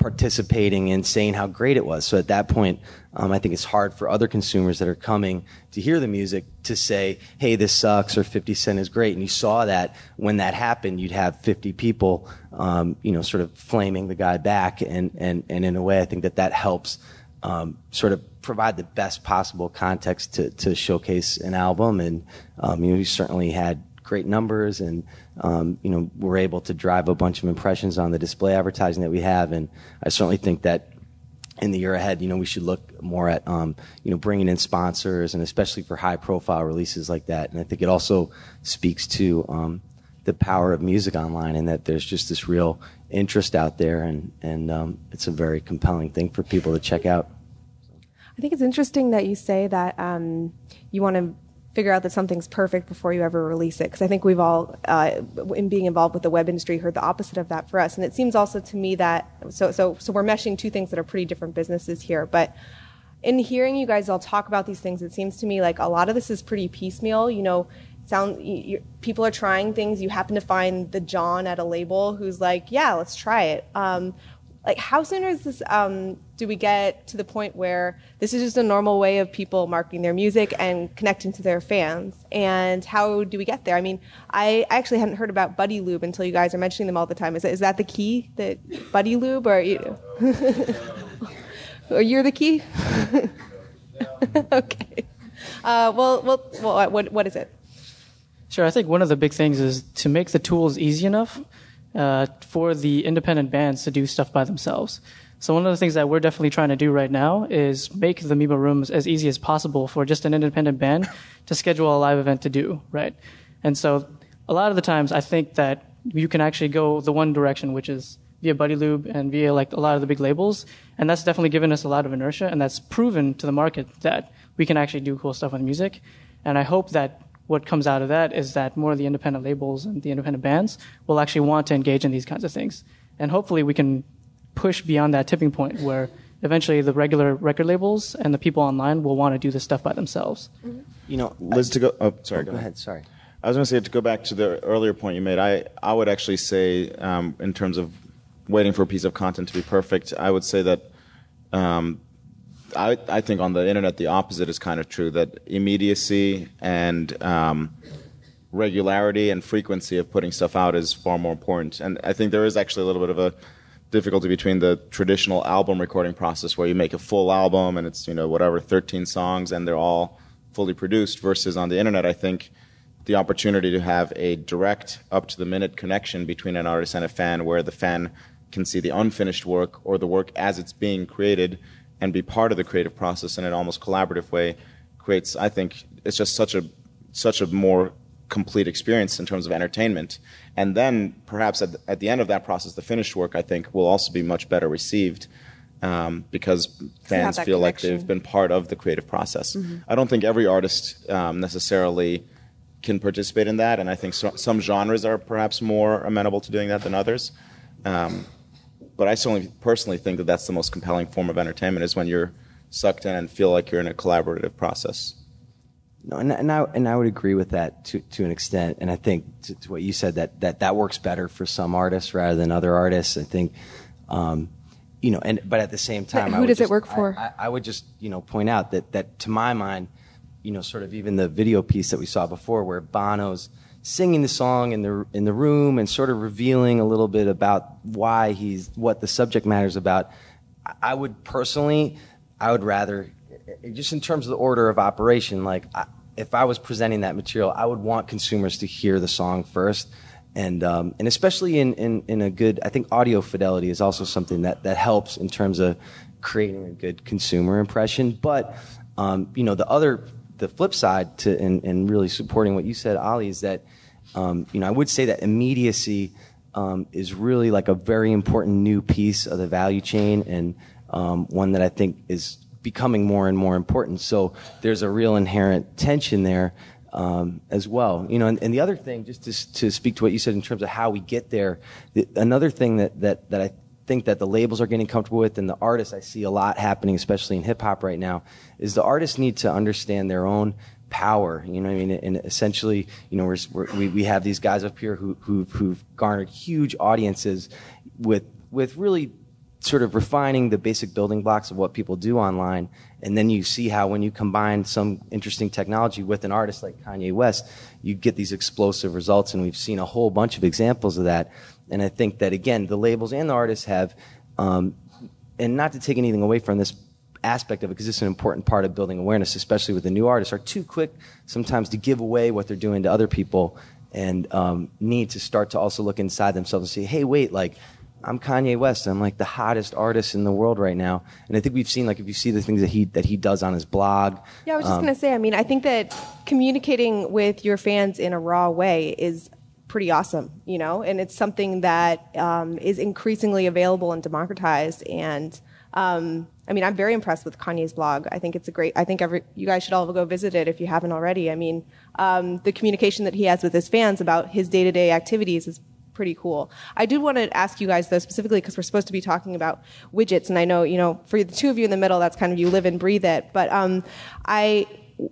participating and saying how great it was. So at that point, um, I think it's hard for other consumers that are coming to hear the music to say, hey, this sucks, or fifty Cent is great. And you saw that when that happened, you'd have fifty people, um, you know, sort of flaming the guy back. And, and, and in a way, I think that that helps um, sort of provide the best possible context to, to showcase an album. And, um, you know, we certainly had great numbers, and um, you know, we're able to drive a bunch of impressions on the display advertising that we have. And I certainly think that in the year ahead, you know, we should look more at um, you know, bringing in sponsors, and especially for high-profile releases like that. And I think it also speaks to um, the power of music online, and that there's just this real interest out there, and and um, it's a very compelling thing for people to check out. I think it's interesting that you say that um, you want to figure out that something's perfect before you ever release it, because I think we've all, uh, in being involved with the web industry, heard the opposite of that for us. And it seems also to me that, so so so we're meshing two things that are pretty different businesses here, but in hearing you guys all talk about these things, it seems to me like a lot of this is pretty piecemeal. You know, sound you, you, people are trying things. You happen to find the John at a label who's like, yeah, let's try it. Um, like, how soon is this, um, do we get to the point where this is just a normal way of people marketing their music and connecting to their fans? And how do we get there? I mean, I actually hadn't heard about Buddy Lube until you guys are mentioning them all the time. Is, is that the key, that Buddy Lube, or you? Or you're the key? Okay. Uh, well, well, well, what what is it? Sure. I think one of the big things is to make the tools easy enough uh, for the independent bands to do stuff by themselves. So one of the things that we're definitely trying to do right now is make the Mebo Rooms as easy as possible for just an independent band to schedule a live event to do, right? And so a lot of the times I think that you can actually go the one direction, which is via Buddy Lube and via like a lot of the big labels. And that's definitely given us a lot of inertia, and that's proven to the market that we can actually do cool stuff with music. And I hope that what comes out of that is that more of the independent labels and the independent bands will actually want to engage in these kinds of things. And hopefully we can push beyond that tipping point where eventually the regular record labels and the people online will want to do this stuff by themselves. You know, Liz, to go, oh, sorry, oh, go, go ahead. ahead, sorry. I was going to say, to go back to the earlier point you made, I, I would actually say, um, in terms of waiting for a piece of content to be perfect, I would say that um, I, I think on the internet the opposite is kind of true, that immediacy and um, regularity and frequency of putting stuff out is far more important. And I think there is actually a little bit of a difficulty between the traditional album recording process where you make a full album and it's, you know, whatever, thirteen songs and they're all fully produced, versus on the internet, I think the opportunity to have a direct, up-to-the-minute connection between an artist and a fan, where the fan can see the unfinished work or the work as it's being created and be part of the creative process in an almost collaborative way, creates, I think, it's just such a such a more complete experience in terms of entertainment. And then perhaps at the, at the end of that process, the finished work, I think, will also be much better received um, because fans feel like they've been part of the creative process. Mm-hmm. I don't think every artist um, necessarily can participate in that, and I think so, some genres are perhaps more amenable to doing that than others. Um, but I certainly personally think that that's the most compelling form of entertainment, is when you're sucked in and feel like you're in a collaborative process. No, and, and I and I would agree with that to to an extent. And I think to, to what you said, that, that that works better for some artists rather than other artists. I think, um, you know, and but at the same time, but I who would does just, it work for? I, I, I would just you know point out that that to my mind, you know, sort of even the video piece that we saw before, where Bono's singing the song in the in the room and sort of revealing a little bit about why he's what the subject matter is about. I would personally, I would rather, just in terms of the order of operation, like I, if I was presenting that material, I would want consumers to hear the song first, and um, and especially in, in in a good, I think audio fidelity is also something that that helps in terms of creating a good consumer impression. But um, you know, the other. The flip side to and, and really supporting what you said, Ali, is that um, you know, I would say that immediacy um, is really like a very important new piece of the value chain, and um, one that I think is becoming more and more important. So there's a real inherent tension there um, as well. You know, and, and the other thing, just to, to speak to what you said in terms of how we get there, the, another thing that that that I think that the labels are getting comfortable with, and the artists, I see a lot happening, especially in hip hop right now, is the artists need to understand their own power. You know what I mean? And essentially, you know, we're, we're, we we have these guys up here who who've, who've garnered huge audiences with with really sort of refining the basic building blocks of what people do online, and then you see how when you combine some interesting technology with an artist like Kanye West, you get these explosive results, and we've seen a whole bunch of examples of that. And I think that, again, the labels and the artists have, um, and not to take anything away from this aspect of it, because it's an important part of building awareness, especially with the new artists, are too quick sometimes to give away what they're doing to other people, and um, need to start to also look inside themselves and say, hey, wait, like, I'm Kanye West. I'm like the hottest artist in the world right now. And I think we've seen, like, if you see the things that he that he does on his blog. Yeah, I was just um, going to say, I mean, I think that communicating with your fans in a raw way is pretty awesome, you know, and it's something that um, is increasingly available and democratized. And um, I mean, I'm very impressed with Kanye's blog. I think it's a great, I think every, you guys should all go visit it if you haven't already. I mean, um, the communication that he has with his fans about his day-to-day activities is pretty cool. I did want to ask you guys, though, specifically because we're supposed to be talking about widgets, and I know, you know, for the two of you in the middle, that's kind of you live and breathe it. But um, I,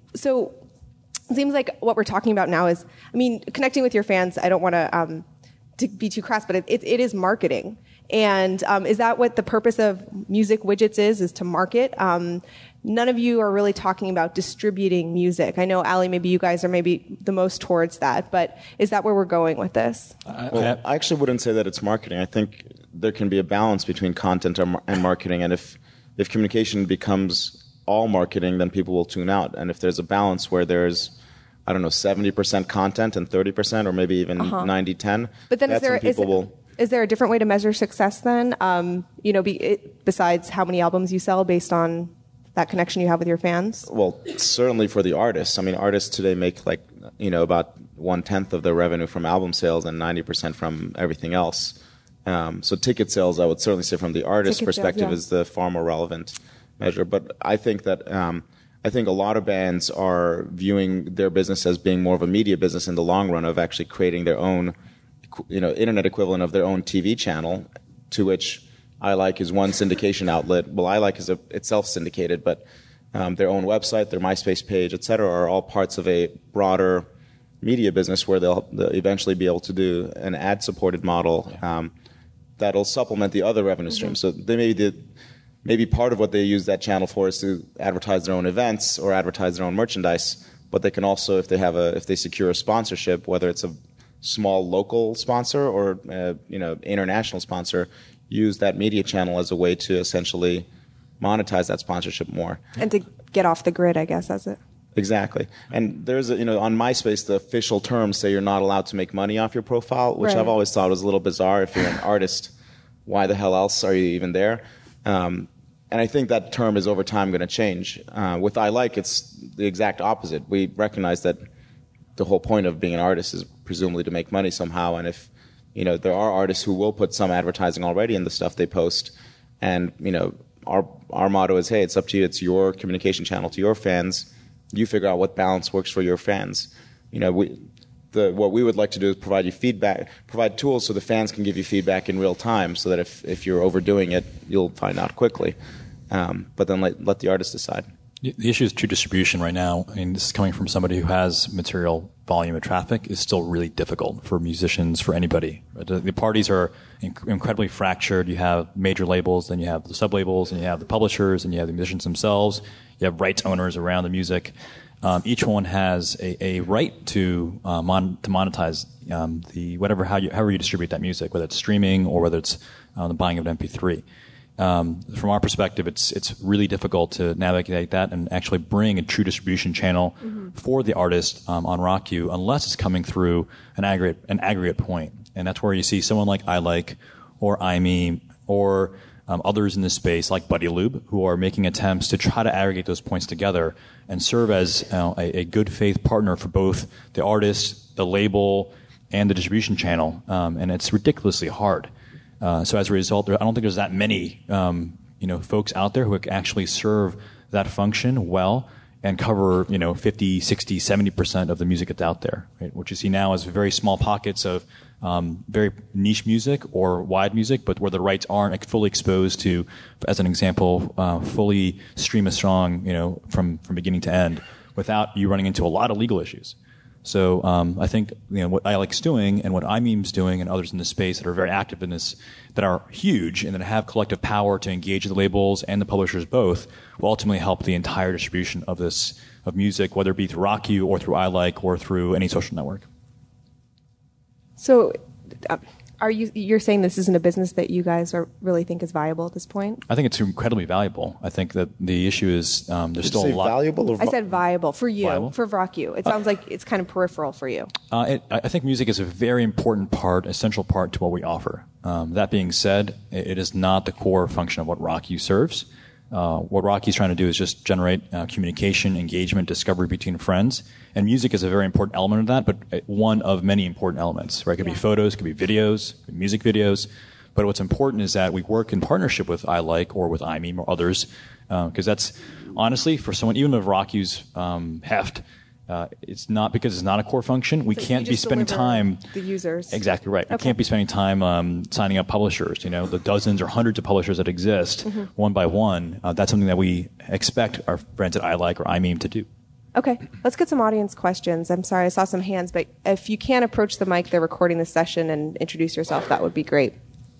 so it seems like what we're talking about now is, I mean, connecting with your fans. I don't want to um, to be too crass, but it, it, it is marketing. And um, is that what the purpose of music widgets is, is to market? Um, none of you are really talking about distributing music. I know, Ali, maybe you guys are maybe the most towards that, but is that where we're going with this? Well, I actually wouldn't say that it's marketing. I think there can be a balance between content and marketing, and if, if communication becomes all marketing, then people will tune out. And if there's a balance where there's, I don't know, seventy percent content and thirty percent, or maybe even Uh-huh. ninety ten, But then is that's there, when people is, will... is there a different way to measure success then? Um, you know, be, it, besides how many albums you sell based on that connection you have with your fans? Well, certainly for the artists. I mean, artists today make like, you know, about one-tenth of their revenue from album sales and ninety percent from everything else. Um, so ticket sales, I would certainly say from the artist Ticket sales, perspective, yeah. is the far more relevant measure. But I think that um, I think a lot of bands are viewing their business as being more of a media business in the long run, of actually creating their own, you know, internet equivalent of their own T V channel, to which iLike is one syndication outlet. Well, iLike is a, itself syndicated, but um, their own website, their MySpace page, et cetera, are all parts of a broader media business where they'll, they'll eventually be able to do an ad-supported model um, that'll supplement the other revenue streams. So they may be, maybe part of what they use that channel for is to advertise their own events or advertise their own merchandise, but they can also, if they have a, if they secure a sponsorship, whether it's a small local sponsor or uh, you know, international sponsor, use that media channel as a way to essentially monetize that sponsorship more. And to get off the grid, I guess, that's it. Exactly. And there's a, you know, on MySpace, the official terms say you're not allowed to make money off your profile, which Right. I've always thought was a little bizarre. If you're an artist, why the hell else are you even there? Um, and I think that term is over time going to change. Uh, with iLike, it's the exact opposite. We recognize that the whole point of being an artist is presumably to make money somehow. And if, you know, there are artists who will put some advertising already in the stuff they post, and, you know, our our motto is, hey, it's up to you. It's your communication channel to your fans. You figure out what balance works for your fans. You know, we, the, what we would like to do is provide you feedback, provide tools so the fans can give you feedback in real time, so that if, if you're overdoing it, you'll find out quickly. Um, but then let, let the artist decide. The issue is true distribution right now. I mean, this is coming from somebody who has material volume of traffic. Is still really difficult for musicians, for anybody. The, the parties are inc- incredibly fractured. You have major labels, then you have the sub-labels, and you have the publishers, and you have the musicians themselves. You have rights owners around the music. Um, each one has a, a right to uh, mon- to monetize um, the whatever how you, however you distribute that music, whether it's streaming or whether it's uh, the buying of an M P three. Um, from our perspective, it's it's really difficult to navigate that and actually bring a true distribution channel mm-hmm. for the artist um, on Rock You, unless it's coming through an aggregate an aggregate point. And that's where you see someone like iLike or iMe or um, others in this space like Buddy Lube, who are making attempts to try to aggregate those points together and serve as you know, a, a good faith partner for both the artist, the label, and the distribution channel. Um, and it's ridiculously hard. Uh, so as a result, there, I don't think there's that many, um, you know, folks out there who can actually serve that function well and cover, you know, fifty, sixty, seventy percent of the music that's out there. Right? What you see now is very small pockets of um, very niche music or wide music, but where the rights aren't fully exposed to, as an example, uh, fully stream a song, you know, from, from beginning to end without you running into a lot of legal issues. So um, I think you know what iLike's doing and what iMeme's doing and others in the space that are very active in this, that are huge and that have collective power to engage the labels and the publishers both, will ultimately help the entire distribution of this of music, whether it be through Rock You or through iLike or through any social network. So, uh, are you you're saying this isn't a business that you guys are, really think is viable at this point? I think it's incredibly valuable. I think that the issue is um, there's Did still you say a lot. Valuable or I said viable for you, Viable? for Rock You. It sounds uh, like it's kind of peripheral for you. Uh, it, I think music is a very important part, essential part to what we offer. Um, that being said, it, it is not the core function of what Rock You serves. Uh, what Rock You's trying to do is just generate uh, communication, engagement, discovery between friends. And music is a very important element of that, but one of many important elements, right? It could yeah. be photos, it could be videos, could be music videos. But what's important is that we work in partnership with iLike or with iMeme or others, because uh, that's, honestly, for someone, even of Rock You's um, heft, uh, it's not because it's not a core function. We so can't be spending time. The users. Exactly right. Okay. We can't be spending time um, signing up publishers. You know, the dozens or hundreds of publishers that exist, mm-hmm. one by one. Uh, that's something that we expect our friends at iLike or iMeme to do. Okay, let's get some audience questions. I'm sorry, I saw some hands, but if you can approach the mic, they're recording this session, and introduce yourself, that would be great.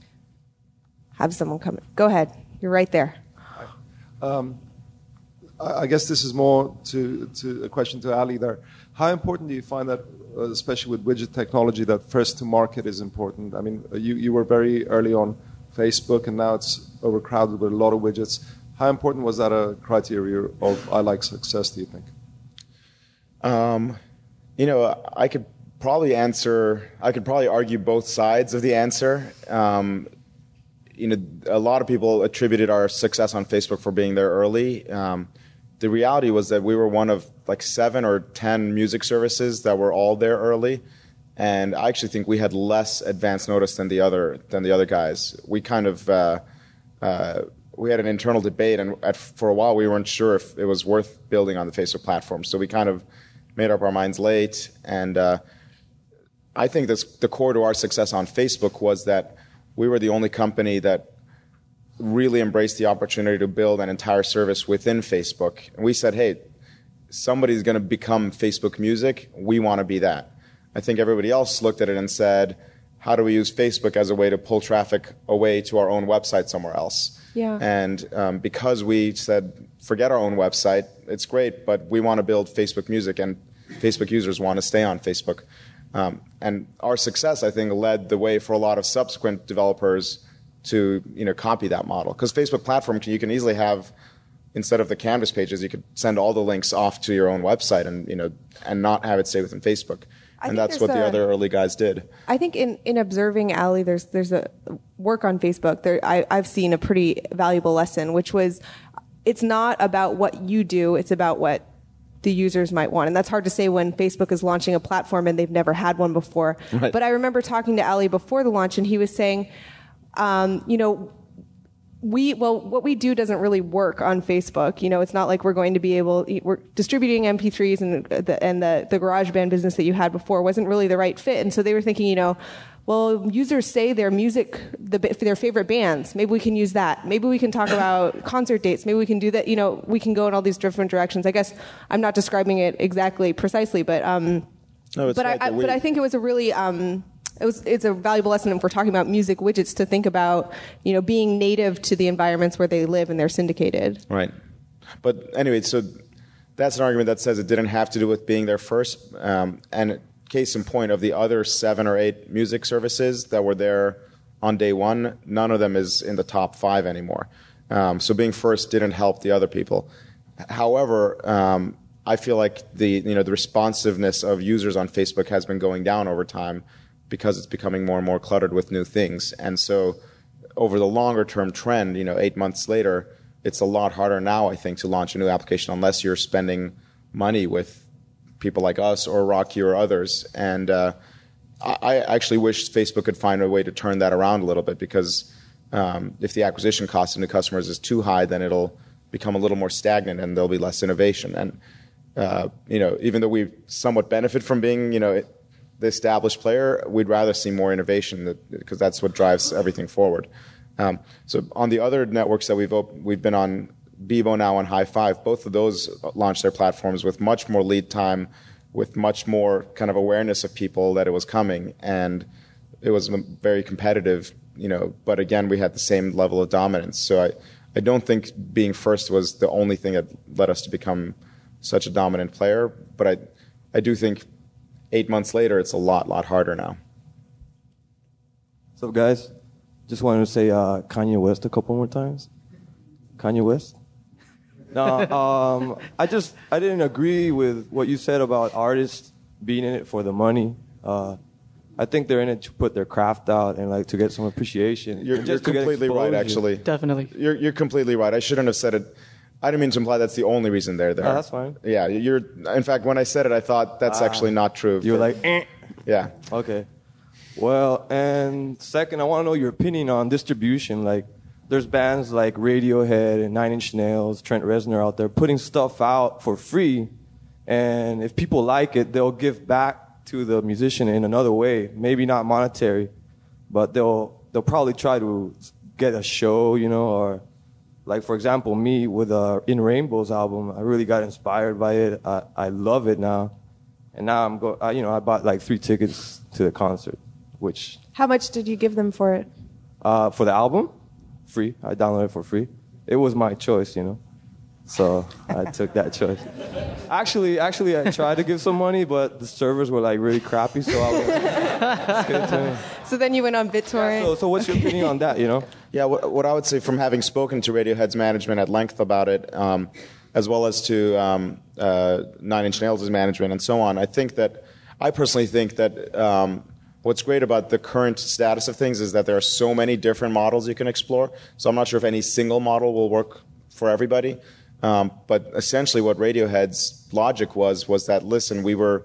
Have someone come. Go ahead. You're right there. Um, I guess this is more to, to a question to Ali there. How important do you find that, uh, especially with widget technology, that first to market is important? I mean, you, you were very early on Facebook, and now it's overcrowded with a lot of widgets. How important was that a criteria of iLike success, do you think? Um, you know, I could probably answer, I could probably argue both sides of the answer. Um, you know, a lot of people attributed our success on Facebook for being there early. Um, the reality was that we were one of like seven or ten music services that were all there early. And I actually think we had less advance notice than the other, than the other guys. We kind of, uh, uh, we had an internal debate, and at, for a while we weren't sure if it was worth building on the Facebook platform. So we kind of made up our minds late, and uh, I think this, the core to our success on Facebook was that we were the only company that really embraced the opportunity to build an entire service within Facebook. And we said, hey, somebody's going to become Facebook Music. We want to be that. I think everybody else looked at it and said, how do we use Facebook as a way to pull traffic away to our own website somewhere else? Yeah. And um, because we said, forget our own website, it's great, but we want to build Facebook Music, and Facebook users want to stay on Facebook. Um, and our success, I think, led the way for a lot of subsequent developers to, you know, copy that model. Because Facebook platform, you can easily have, instead of the Canvas pages, you could send all the links off to your own website, and, you know, and not have it stay within Facebook. I and that's what the a, other early guys did. I think in, in observing Ali, there's there's a work on Facebook. There, I, I've seen a pretty valuable lesson, which was, it's not about what you do, it's about what the users might want. And that's hard to say when Facebook is launching a platform and they've never had one before. Right. But I remember talking to Ali before the launch, and he was saying, um, you know, we, well, what we do doesn't really work on Facebook. You know, it's not like we're going to be able, we're distributing M P threes, and the, and the, the GarageBand business that you had before wasn't really the right fit. And so they were thinking, you know, well, users say their music, the, their favorite bands. Maybe we can use that. Maybe we can talk about concert dates. Maybe we can do that. You know, we can go in all these different directions. I guess I'm not describing it exactly precisely, but um, no, it's but right I, I but I think it was a really um, it was it's a valuable lesson if we're talking about music widgets to think about, you know, being native to the environments where they live and they're syndicated. Right. But anyway, so that's an argument that says it didn't have to do with being there first, um, and. Case in point, of the other seven or eight music services that were there on day one, none of them is in the top five anymore. Um, so being first didn't help the other people. However, um, I feel like the you know the responsiveness of users on Facebook has been going down over time because it's becoming more and more cluttered with new things. And so over the longer term trend, you know, eight months later, it's a lot harder now, I think, to launch a new application unless you're spending money with people like us or Rock You or others. And uh, I actually wish Facebook could find a way to turn that around a little bit, because um, if the acquisition cost of new customers is too high, then it'll become a little more stagnant and there'll be less innovation. And, uh, you know, even though we somewhat benefit from being, you know, the established player, we'd rather see more innovation, because that's what drives everything forward. Um, so on the other networks that we've op- we've been on, Bebo now and High Five, both of those launched their platforms with much more lead time, with much more kind of awareness of people that it was coming, and it was very competitive, you know, but again, we had the same level of dominance. So I, I don't think being first was the only thing that led us to become such a dominant player, but I, I do think eight months later, it's a lot, lot harder now. So guys, just wanted to say uh, Kanye West a couple more times. Kanye West? No, um, I just, I didn't agree with what you said about artists being in it for the money. Uh, I think they're in it to put their craft out and like to get some appreciation. You're, you're completely right, actually. Definitely. You're, you're completely right. I shouldn't have said it. I didn't mean to imply that's the only reason they're there. Oh, that's fine. Yeah, you're. In fact, when I said it, I thought that's Ah. actually not true. You were like, eh. Yeah. Okay. Well, and second, I want to know your opinion on distribution. Like, there's bands like Radiohead and Nine Inch Nails, Trent Reznor out there putting stuff out for free, and if people like it, they'll give back to the musician in another way. Maybe not monetary, but they'll they'll probably try to get a show, you know, or like for example, me with uh, In Rainbow's album, I really got inspired by it. I, I love it now, and now I'm go. I, you know, I bought like three tickets to the concert, which How much did you give them for it? uh, for the album, free. I downloaded it for free. It was my choice, you know, so I took that choice. Actually, actually, I tried to give some money, but the servers were like really crappy, so I was just give it to me. So then you went on BitTorrent. So, so what's your opinion on that? You know? Yeah, what, what I would say from having spoken to Radiohead's management at length about it, um, as well as to um, uh, Nine Inch Nails' management and so on, I think that, I personally think that um, what's great about the current status of things is that there are so many different models you can explore. So I'm not sure if any single model will work for everybody. Um, but essentially what Radiohead's logic was, was that, listen, we were,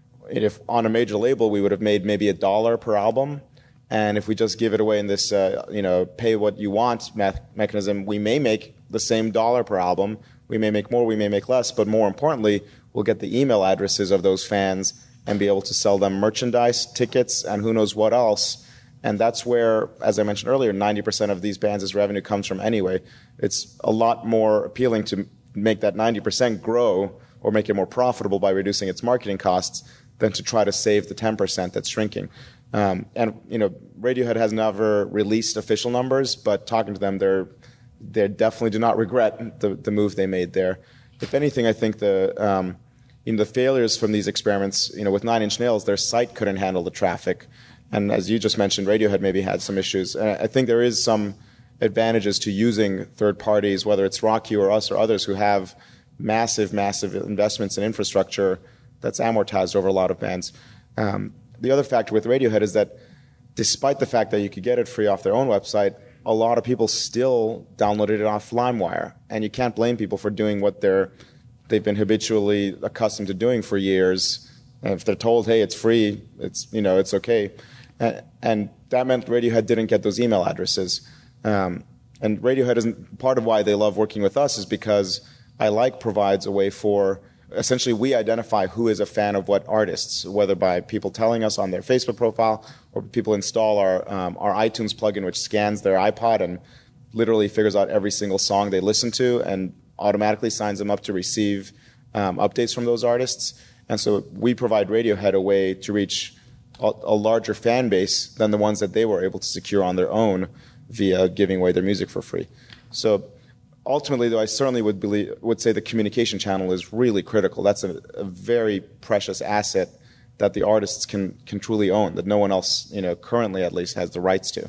if on a major label, we would have made maybe a dollar per album. And if we just give it away in this, uh, you know, pay what you want me- mechanism, we may make the same dollar per album. We may make more, we may make less. But more importantly, we'll get the email addresses of those fans and be able to sell them merchandise, tickets, and who knows what else. And that's where, as I mentioned earlier, ninety percent of these bands' revenue comes from anyway. It's a lot more appealing to make that ninety percent grow or make it more profitable by reducing its marketing costs than to try to save the ten percent that's shrinking. Um, and, you know, Radiohead has never released official numbers, but talking to them, they're, they definitely do not regret the, the move they made there. If anything, I think the, um, you know, the failures from these experiments, you know, with Nine Inch Nails, their site couldn't handle the traffic. And as you just mentioned, Radiohead maybe had some issues. And I think there is some advantages to using third parties, whether it's Rock You or us or others who have massive, massive investments in infrastructure that's amortized over a lot of bands. Um, the other factor with Radiohead is that despite the fact that you could get it free off their own website, a lot of people still downloaded it off LimeWire. And you can't blame people for doing what they're, they've been habitually accustomed to doing for years. And if they're told, hey, it's free, it's, you know, it's okay. And, and that meant Radiohead didn't get those email addresses. Um, and Radiohead isn't, part of why they love working with us is because iLike provides a way for, essentially we identify who is a fan of what artists, whether by people telling us on their Facebook profile or people install our, um, our iTunes plugin, which scans their iPod and literally figures out every single song they listen to and automatically signs them up to receive um, updates from those artists. And so we provide Radiohead a way to reach a, a larger fan base than the ones that they were able to secure on their own via giving away their music for free. So ultimately, though, I certainly would believe, would say the communication channel is really critical. That's a, a very precious asset that the artists can, can truly own, that no one else, you know, currently at least has the rights to.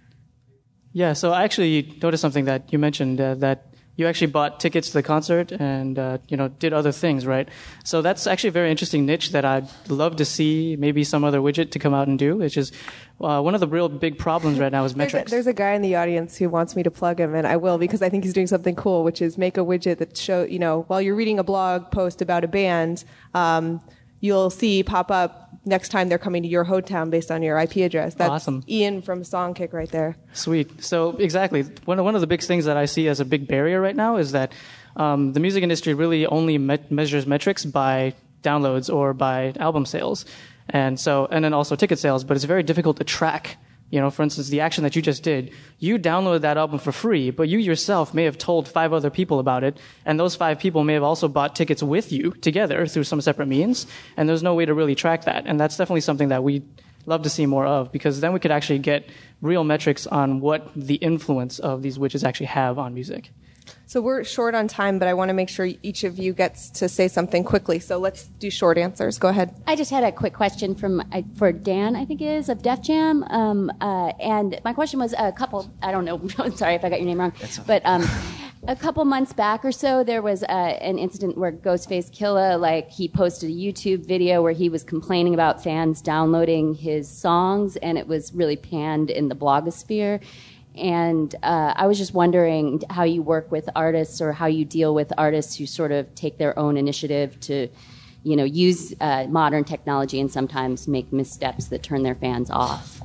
Yeah, so I actually noticed something that you mentioned, uh, that you actually bought tickets to the concert and, uh, you know, did other things, right? So that's actually a very interesting niche that I'd love to see maybe some other widget to come out and do, which is uh, one of the real big problems right now is There's metrics. a, there's a guy in the audience who wants me to plug him, and I will because I think he's doing something cool, which is make a widget that show, you know, while you're reading a blog post about a band, um, you'll see pop up next time they're coming to your hometown based on your I P address. That's awesome. Ian from Songkick right there. Sweet. So exactly, one of, one of the big things that I see as a big barrier right now is that um, the music industry really only me- measures metrics by downloads or by album sales, and so and then also ticket sales. But it's very difficult to track, You know, for instance, the action that you just did, you downloaded that album for free, but you yourself may have told five other people about it, and those five people may have also bought tickets with you together through some separate means, and there's no way to really track that. And that's definitely something that we love to see more of, because then we could actually get real metrics on what the influence of these widgets actually have on music. So we're short on time, but I want to make sure each of you gets to say something quickly. So let's do short answers. Go ahead. I just had a quick question from uh, for Dan, I think it is, of Def Jam. Um, uh, and my question was a couple, I don't know, I'm sorry if I got your name wrong, but um, a couple months back or so, there was uh, an incident where Ghostface Killah, like, he posted a YouTube video where he was complaining about fans downloading his songs, and it was really panned in the blogosphere. And uh, I was just wondering how you work with artists, or how you deal with artists who sort of take their own initiative to, you know, use uh, modern technology and sometimes make missteps that turn their fans off.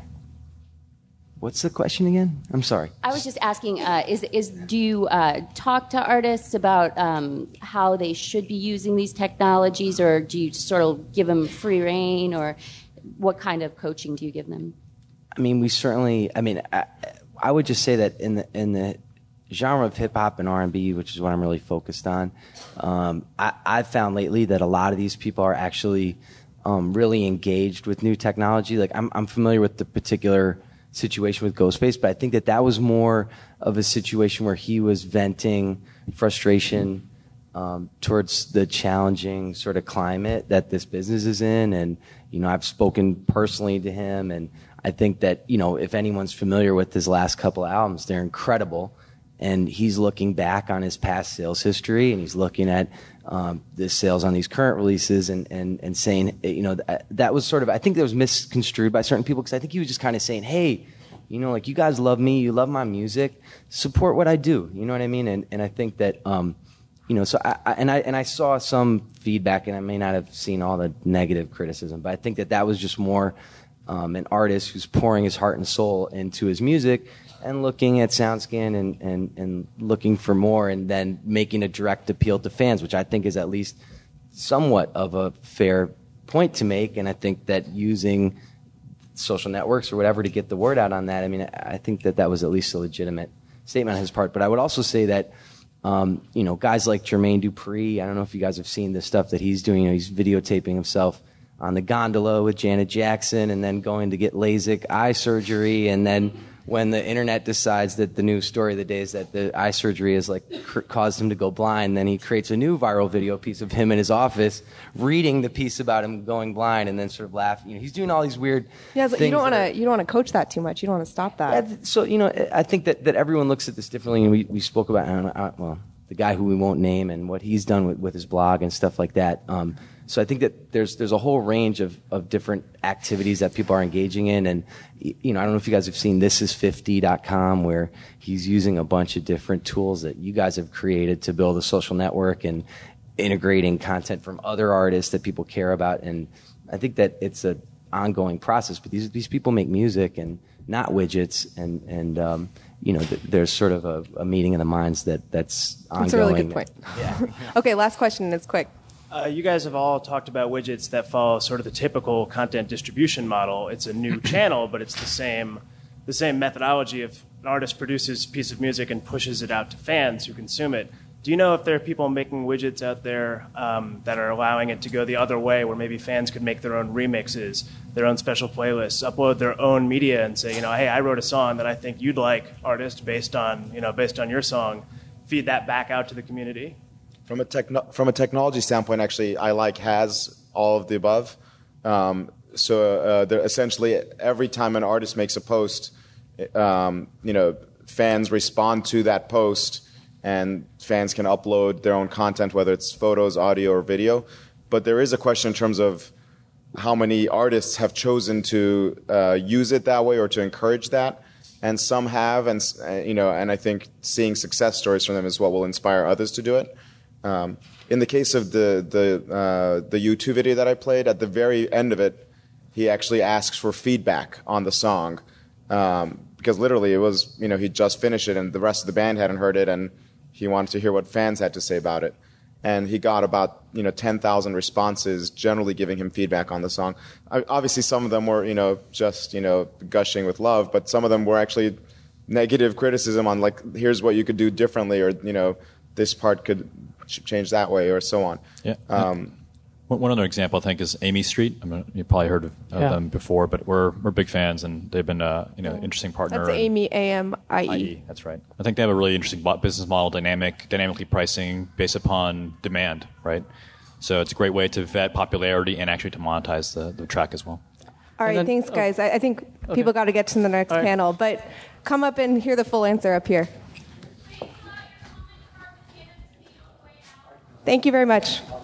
What's the question again? I'm sorry. I was just asking, uh, is, is do you uh, talk to artists about um, how they should be using these technologies, or do you sort of give them free rein, or what kind of coaching do you give them? I mean, we certainly, I mean, I, I would just say that in the in the genre of hip hop and R and B, which is what I'm really focused on, um, I, I've found lately that a lot of these people are actually um, really engaged with new technology. Like, I'm I'm familiar with the particular situation with Ghostface, but I think that that was more of a situation where he was venting frustration um, towards the challenging sort of climate that this business is in. And, you know, I've spoken personally to him, and I think that, you know, if anyone's familiar with his last couple of albums, they're incredible. And he's looking back on his past sales history, and he's looking at um, the sales on these current releases, and, and, and saying, you know, that, that was sort of, I think that was misconstrued by certain people, because I think he was just kind of saying, hey, you know, like, you guys love me, you love my music, support what I do. You know what I mean? And, and I think that, um, you know, so I, I, and I, and I saw some feedback, and I may not have seen all the negative criticism, but I think that that was just more Um, an artist who's pouring his heart and soul into his music and looking at SoundScan and, and, and looking for more, and then making a direct appeal to fans, which I think is at least somewhat of a fair point to make. And I think that using social networks or whatever to get the word out on that, I mean, I think that that was at least a legitimate statement on his part. But I would also say that, um, you know, guys like Jermaine Dupri, I don't know if you guys have seen the stuff that he's doing. You know, he's videotaping himself on the gondola with Janet Jackson, and then going to get LASIK eye surgery. And then when the internet decides that the new story of the day is that the eye surgery has like cr- caused him to go blind, then he creates a new viral video piece of him in his office reading the piece about him going blind, and then sort of laughing. You know, he's doing all these weird yeah, like, things. You don't want to you don't want to coach that too much. You don't want to stop that. Yeah, so, you know, I think that, that everyone looks at this differently, and we, we spoke about, I don't know, I, well, the guy who we won't name, and what he's done with, with his blog and stuff like that. Um, So I think that there's there's a whole range of, of different activities that people are engaging in. And, you know, I don't know if you guys have seen this is fifty dot com, where he's using a bunch of different tools that you guys have created to build a social network, and integrating content from other artists that people care about. And I think that it's an ongoing process. But these these people make music and not widgets. And, and um, you know, th- there's sort of a, a meeting of the minds that that's ongoing. That's a really good point. Yeah. Okay, last question, and it's quick. Uh, you guys have all talked about widgets that follow sort of the typical content distribution model. It's a new channel, but it's the same the same methodology. If an artist produces a piece of music and pushes it out to fans who consume it, do you know if there are people making widgets out there um, that are allowing it to go the other way, where maybe fans could make their own remixes, their own special playlists, upload their own media, and say, you know, hey, I wrote a song that I think you'd like, artist, based on, you know, based on your song, feed that back out to the community? From a techno- from a technology standpoint, actually, iLike has all of the above. Um, so uh, there, essentially, every time an artist makes a post, um, you know, fans respond to that post, and fans can upload their own content, whether it's photos, audio, or video. But there is a question in terms of how many artists have chosen to uh, use it that way, or to encourage that. And some have, and uh, you know, and I think seeing success stories from them is what will inspire others to do it. Um, in the case of the the uh, the YouTube video that I played, at the very end of it, he actually asks for feedback on the song, um, because literally it was, you know, he just finished it and the rest of the band hadn't heard it, and he wanted to hear what fans had to say about it. and he got about you know ten thousand responses, generally giving him feedback on the song. I, obviously, some of them were you know just you know gushing with love, but some of them were actually negative criticism on like, here's what you could do differently, or you know this part could change that way, or so on. Yeah. Um, One other example, I think, is Amy Street. I mean, you've probably heard of, of Yeah. them before, but we're we're big fans, and they've been a you know interesting partner. That's and- Amy, A M I E. That's right. I think they have a really interesting bo- business model, dynamic, dynamically pricing based upon demand, right? So it's a great way to vet popularity and actually to monetize the, the track as well. All right, then- thanks, guys. I, I think Okay. people got to get to the next All right. panel, but come up and hear the full answer up here. Thank you very much.